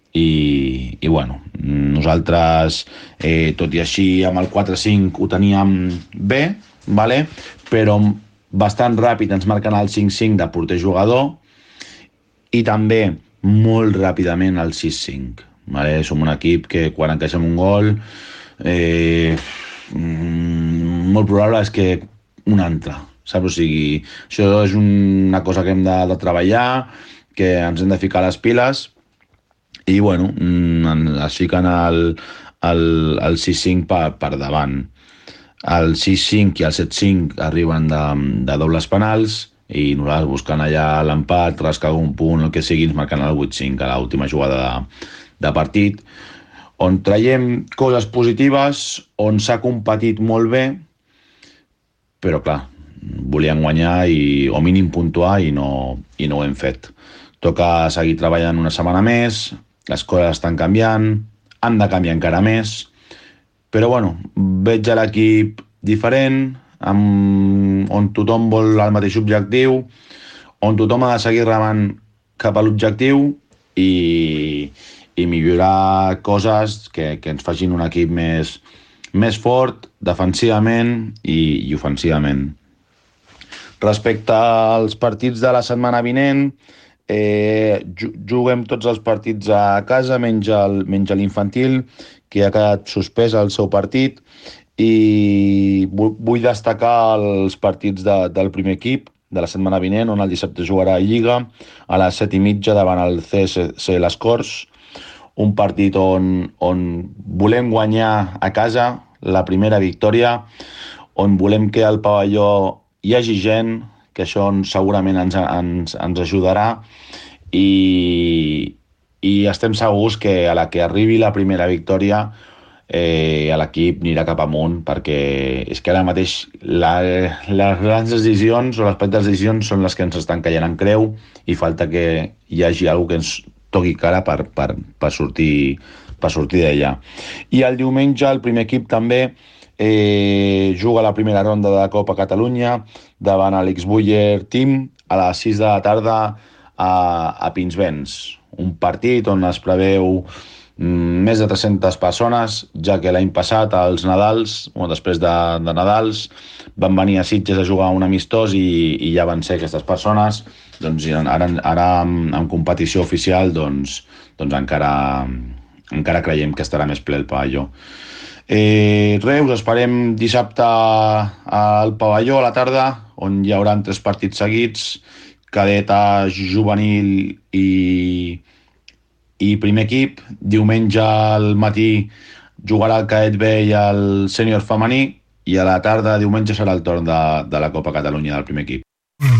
i, i bueno, nosaltres, eh, tot i així, amb el quatre cinc ho teníem bé, vale? Però bastant ràpid ens marquen el cinc cinc de porter jugador i també molt ràpidament el sis cinc. Vale? Som un equip que quan encaixem un gol, eh, molt probable és que un altre, saps? O sigui, això és una cosa que hem de, de treballar, que ens hem de ficar les piles, i bueno, es fiquen el, el, el sis cinc per, per davant. El sis cinc i el set cinc arriben de, de dobles penals, i nosaltres buscant allà l'empat, rascar un punt, el que sigui, ens marcant el vuit cinc a l'última jugada de, de partit, on traiem coses positives, on s'ha competit molt bé, però clar, volíem guanyar i, o mínim puntuar i no, i no ho hem fet. Toca seguir treballant una setmana més, les coses estan canviant, han de canviar encara més, però bueno, veig a l'equip diferent, amb, on tothom vol el mateix objectiu, on tothom ha de seguir remant cap a l'objectiu i, i millorar coses que, que ens facin un equip més, més fort defensivament i, i ofensivament. Respecte als partits de la setmana vinent, eh, juguem tots els partits a casa, menys el, menys l'infantil, que ha quedat suspès el seu partit, i vull destacar els partits de, del primer equip de la setmana vinent, on el dissabte jugarà a Lliga a les set i mitja davant el C S C Les Corts, un partit on, on volem guanyar a casa la primera victòria, on volem que al pavelló hi hagi gent, que això segurament ens, ens, ens ajudarà, i, i estem segurs que a la que arribi la primera victòria Eh, a l'equip anirà cap amunt, perquè és que ara mateix la, les grans decisions o les petites decisions són les que ens estan caient en creu i falta que hi hagi alguna que ens toqui cara per, per, per sortir, per sortir d'ella. I el diumenge el primer equip també eh, juga la primera ronda de la Copa Catalunya davant l'X-Buller Team a les sis de la tarda a, a Pinsbens, un partit on es preveu més de tres-centes persones, ja que l'any passat, als Nadals, o després de, de Nadals, van venir a Sitges a jugar un amistós i, i ja van ser aquestes persones. Doncs ara, ara amb, amb competició oficial, doncs, doncs encara, encara creiem que estarà més ple el pavelló. Eh, Reus, esperem dissabte al pavelló a la tarda, on hi haurà tres partits seguits, cadeta, juvenil i... i primer equip. Diumenge al matí jugarà el cadet B i el sènior femení, i a la tarda, diumenge, serà el torn de, de la Copa Catalunya del primer equip.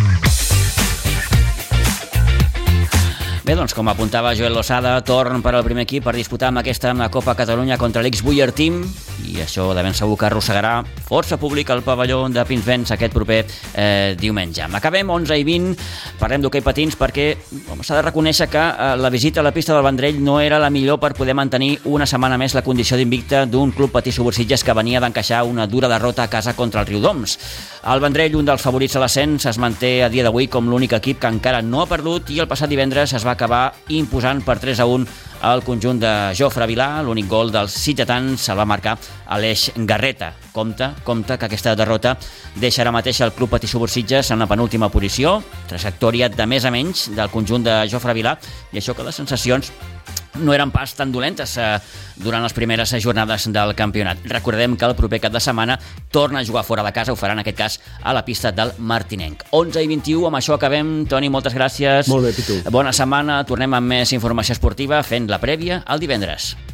Bé, doncs, com apuntava Joel Losada, torn per al primer equip per disputar amb aquesta Copa Catalunya contra l'X-Buller Team, i això de ben segur que arrossegarà força públic al pavelló de Pinsbens aquest proper eh, diumenge. Acabem onze i vint, parlem d'hoquei patins, perquè s'ha de reconèixer que eh, la visita a la pista del Vendrell no era la millor per poder mantenir una setmana més la condició d'invicte d'un club patí Subursitges que venia d'encaixar una dura derrota a casa contra el Riudoms. El Vendrell, un dels favorits a l'ascens, es manté a dia d'avui com l'únic equip que encara no ha perdut, i el passat divendres es va acabar imposant per tres a un al conjunt de Jofre Vilà. L'únic gol dels sitgetans se'l va marcar Aleix Garreta. Compte, compte que aquesta derrota deixa ara mateix el club patí Subursitges en la penúltima posició, trajectòria de més a menys del conjunt de Jofre Vilà, i això que les sensacions no eren pas tan dolentes eh, durant les primeres jornades del campionat. Recordem que el proper cap de setmana torna a jugar fora de casa, ho farà en aquest cas a la pista del Martinenc. onze i vint-i-u, amb això acabem. Toni, moltes gràcies. Molt bé, Pitu. Bona setmana, tornem amb més informació esportiva fent la prèvia el divendres.